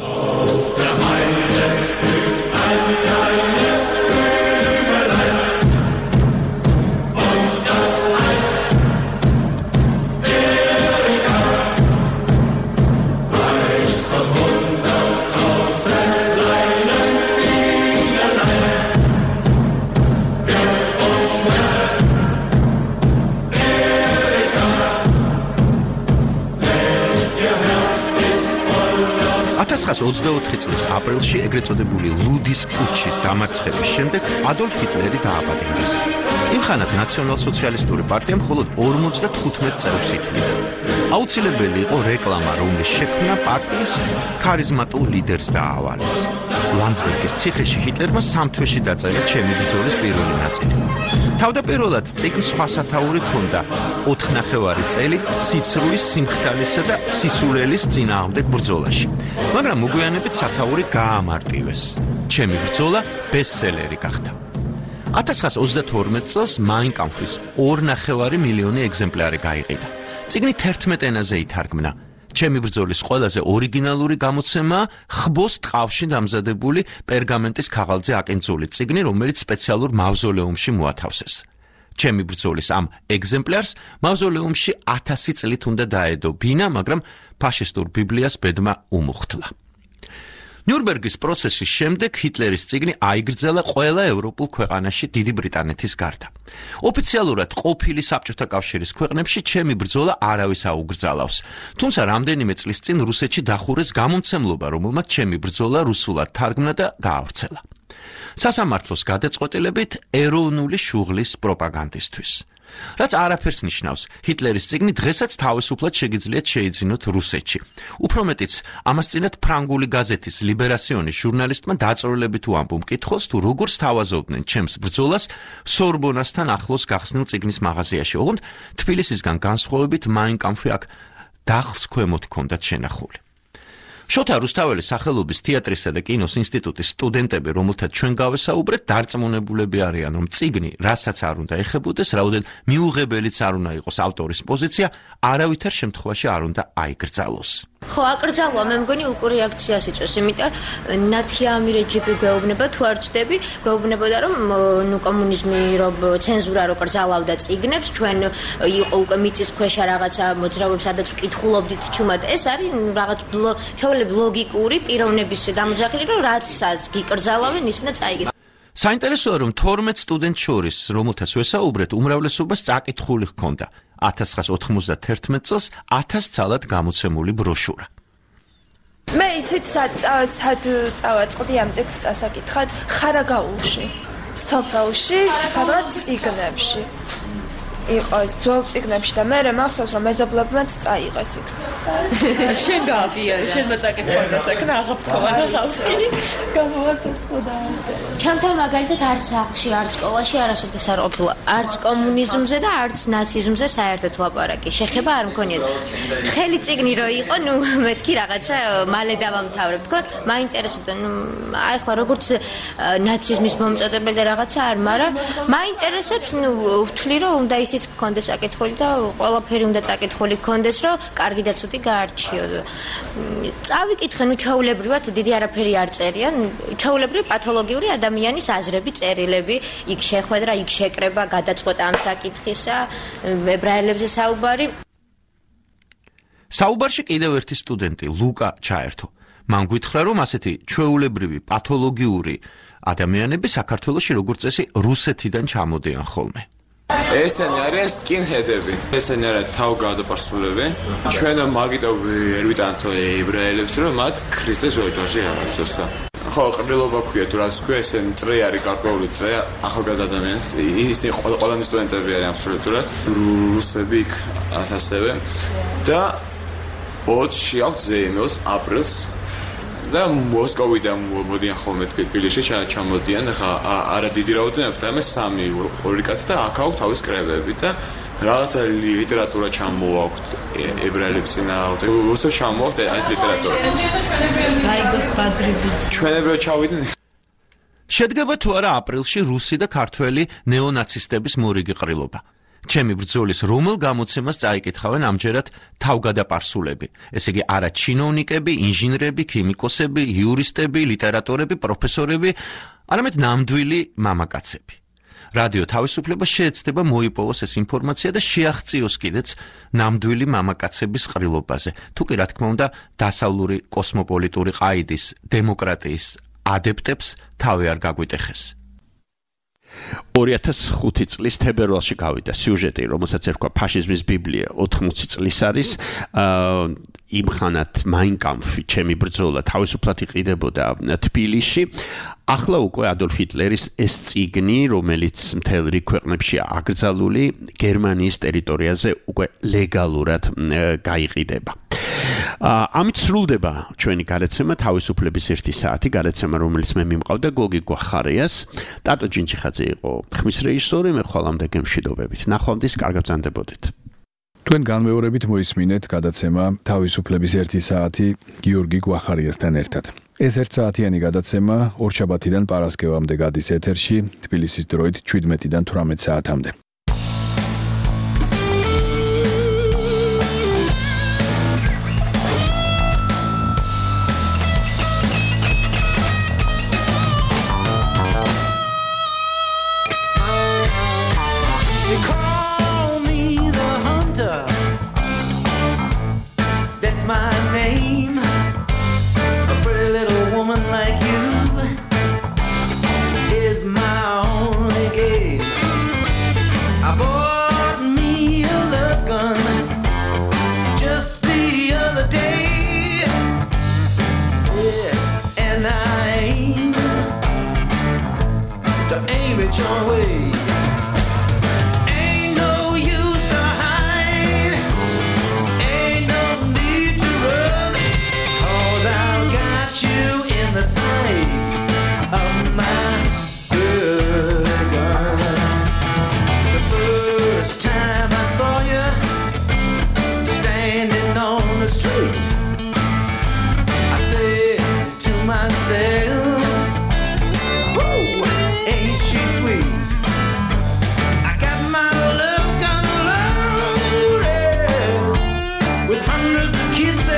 ათას ცხრაას ოცდაოთხი წლის აპრილში ეგრეთ წოდებული ლუდის პუტჩის დამარცხების შემდეგ ადოლფ ჰიტლერი დააპატიმრეს. იმ ხანად ნაციონალ-სოციალისტური პარტია მხოლოდ ორმოცდათხუთმეტ წევრს ითვლიდა. აუცილებელი იყო რეკლამა, რომლის შექმნა პარტიის ქარიზმატულ ლიდერს დაავალეს. ლანძბერგის ციხეში ჰიტლერმა სამ თვეში დაწერა ჩემი ბრძოლის პირველი ნაწილი. თავდაპირველად წიგნს სხვა სათაური ჰქონდა ოთხნახევარი წელი სიცრუის, სიმხდალისა და სისულელის წინააღმდეგ ბრძოლაში. მაგრამ მოგვიანებით სათაური გაამარტივეს. ჩემი ბრძოლა ბესტსელერი გახდა. ათას ცხრაასი ოცდათორმეტ წელს მაინ კამფის ორნახევარი მილიონი ეგზემპლარი გაიყიდა. წიგნი თერთმეტ ენაზე ითარგმნა. ჩემი ბრძოლის ყველაზე ორიგინალური გამოცემა ხბოს ტყავში დამზადებული პერგამენტის ქაღალდზე აკენწული წიგნი, რომელიც სპეციალურ მავზოლეუმში მოათავსეს. ჩემი ბრძოლის ამ ეგზემპლარს მავზოლეუმში ათასი წლით უნდა დაედო ბინა, მაგრამ ფაშისტურ ბიბლიას ბედმა უმუხტლა. ნიურნბერგის პროცესის შემდეგ ჰიტლერის წიგნი აიგრძელა ყველა ევროპულ ქვეყანაში დიდი ბრიტანეთის გარდა. ოფიციალურად ყოფილი საბჭოთა კავშირის ქვეყნებში ჩემი ბრძოლა არავის აუგრძალავს. თუმცა რამდენიმე წლის წინ რუსეთში დახურეს გამომცემლობა, რომელმაც ჩემი ბრძოლა რუსულად თარგმნა და გაავრცელა. სასამართლოს გადაწყვეტილებით ეროვნული შუღლის პროპაგანდისთვის. რაც არაფერს ნიშნავს, ჰიტლერის წიგნი დღესაც თავისუფლად შეგიძლიათ შეიძინოთ რუსეთში. უფრო მეტიც, ამას წინათ ფრანგული გაზეთის ლიბერასიონის ჟურნალისტმა დაწვრილებით უამბო მკითხველს, თუ როგორ სთავაზობდნენ ჩემს ბრძოლას სორბონასთან ახლოს გახსნილ წიგნის მაღაზიაში, ოღონდ თბილისისგან განსხვავებით მაინ კამფი აქ დახლს ქვემოთ ჰქონდათ შენახული. შოთა რუსთაველის სახელობის თეატრისა და კინოს ინსტიტუტის სტუდენტები, რომელთაც ჩვენ გავესაუბრეთ, დარწმუნებულები არიან, რომ წიგნი, რასაც არ უნდა ეხებოდეს, რაოდენ მიუღებელიც არ უნდა იყოს ავტორის პოზიცია, არავითარ შემთხვევაში არ უნდა აიგრძალოს. ხო, აკრძალვა, მე მგონი უკვე რეაქციას იწვევს, იმიტომ რომ ნათიამი რეჟიმი გვეუბნება, თუ არ ვწდები, გვეუბნებოდა, რომ ნუ კომუნიზმი რომ ცენზურა რო კრძალავდა წიგნებს, ჩვენ იყო უკვე მიწის ქვეშა რაღაცა მოძრაობებს, სადაც ვკითხულობდით ჩუმად. ეს არის რაღაც ჩვეულებრივ ლოგიკური პიროვნების გამოძახილი, რომ რაცაც გიკრძალავენ, ის უნდა წაიგეთ. საინტერესოა, რომ თორმეტ სტუდენტს შორის, რომელთაც ვესაუბრეთ, უმრავლესობას წაკითხული ჰქონდა. ათას ცხრაასი ოთხმოცდათერთმეტ წელს ათას ცალად გამოცემული ბროშურა. მე იცით სად სად წავაწყდი ამ ტექსტს წასაკითხად ხარაგაულში, სოფელში, სადღაც წიგნებში. იყო ეს ძველ წიგნებში და მე მახსოვს რომ მეზობლებმაც წაიღეს იქ. შენ გავია, შენ მოწაკითხავ და საკნა აღაფრთხო და ხავსი. გამოვაცეცხოდა. ჩემთან მაგალითად არც სახლში, არც სკოლაში არასოდეს არ ყოფილა. არც კომუნიზმზე და არც ნაციზმზე საერთოდ ლაპარაკი. შეხება არ მქონიათ. თხელი წიგნი რო იყო, ნუ მეთქი რაღაცა მალე დავამთავრებ. თქო, მაინტერესებდა, ნუ აი ხლა როგორც ნაციზმის მომწოდებელი და რაღაცა არ, მაგრამ მაინტერესებს, ნუ ვთვლი რომ უნდა ისიც გქონდეს აკითხული და ყველაფერი უნდა წაკითხული გქონდეს, რომ კარგი და ცუდი გაარჩიო. წავიკითხე, ნუ ჩაულებრივად დიდი არაფერი არ წერიან, ჩაულებრივი პათოლოგიური ადამიანის აზრები, წერილები, იქ შეხვედრა, იქ შეკრება, გადაწყვეტა ამ საკითხისა, ებრაელებზე საუბარი. საუბარში კიდევ ერთი სტუდენტი, ლუკა ჩაერთო. მან გითხრა, რომ ასეთი ჩვეულებრივი პათოლოგიური ადამიანები საქართველოში როგორც წესი რუსეთიდან ჩამოდიან ხოლმე. ესენი არიან სკინჰედები, ესენი არიან თავგადაპარსულები. ჩვენ მაგიტო ერვიტანთ ებრაელებს, რომ მათ ქრისტეს ოჯახში აღწევსა. ხო, ყრილობა ქვია თუ რაც ქვია, ესენი წრე არის გარკვეული წრე, ახალგაზრდა ადამიანს. ისინი ყველანი სტუდენტები არიან აბსოლუტურად, რუსები იქ ასევე. და ოცში აქვს ზეიმელს აპრილს და მოსკოვიდან მოდიან ხოლმე თბილისში ჩამოდიან, ხა არა დიდი რაოდენობით, ამას სამი ორი კაცი და აქ აქვს თავის კრებები და რაღაცა ლიტერატურა ჩამოაქვთ ებრაელების წინააღმდეგ. რუსებს ჩამოაქვთ ეს ლიტერატურა. გაიგოს ბადრიბით. ჩვენებრივ ჩავიდნენ. შედგება თუ არა აპრილში რუსი და ქართველი ნეონაცისტების მორიგი ყრილობა. ჩემი ბრძოლის რომელ გამოცემას წაიკითხავენ ამჯერად თავგადაპარსულები, ესე იგი არა ჩინოვნიკები, ინჟინრები, ქიმიკოსები, იურისტები, ლიტერატორები, პროფესორები, არამედ ნამდვილი მამაკაცები. რადიო თავისუფლება შეეცდება მოიპოვოს ეს ინფორმაცია და შეაღწიოს კიდეც ნამდვილი მამაკაცების ყრილობაზე. თუ კი რა თქმა უნდა, დასავლური კოსმოპოლიტური ყაიდის, დემოკრატიის ადეპტებს თავი არ გაგვიტეხეს. ორი ათას ხუთი წლის თებერვალში გავიდა სიუჟეტი, რომელსაც ერქვა ფაშიზმის ბიბლია, ოთხმოცი წლის არის. იმ ხანად Mein Kampf, ჩემი ბრძოლა თავისუფლად იყიდებოდა თბილისში. ახლა უკვე ადოლფ ჰიტლერის ეს წიგნი, რომელიც მთელ რიგ ქვეყნებში აკრძალული, გერმანიის ტერიტორიაზე უკვე ლეგალურად გაიყიდება. ამით სრულდება ჩვენი გადაცემა თავისუფლების ერთი საათი, გადაცემა რომელიც მე მიმყავდა გოგი გვახარიას. ტატო ჯინჯიხაძე იყო ხმის რეჟისორი, მე ხვალამდე გემშვიდობებით. ნახვამდის, კარგად ბრძანდებოდეთ. თქვენ განმეორებით მოისმინეთ გადაცემა თავისუფლების ერთი საათი გიორგი გვახარიასთან ერთად. ეს ერთ საათიანი გადაცემა ორშაბათიდან პარასკევამდე გადის ეთერში, თბილისის დროით შვიდმეტიდან თვრამეტ საათამდე. My name, a pretty little woman like you is my only game. I bought me a love gun just the other day, yeah, and I aim to aim it your way. The sight of my good girl. The first time I saw you standing on the street, I said to myself, "Whoa, ain't she sweet?" I got my love gun loaded with hundreds of kisses.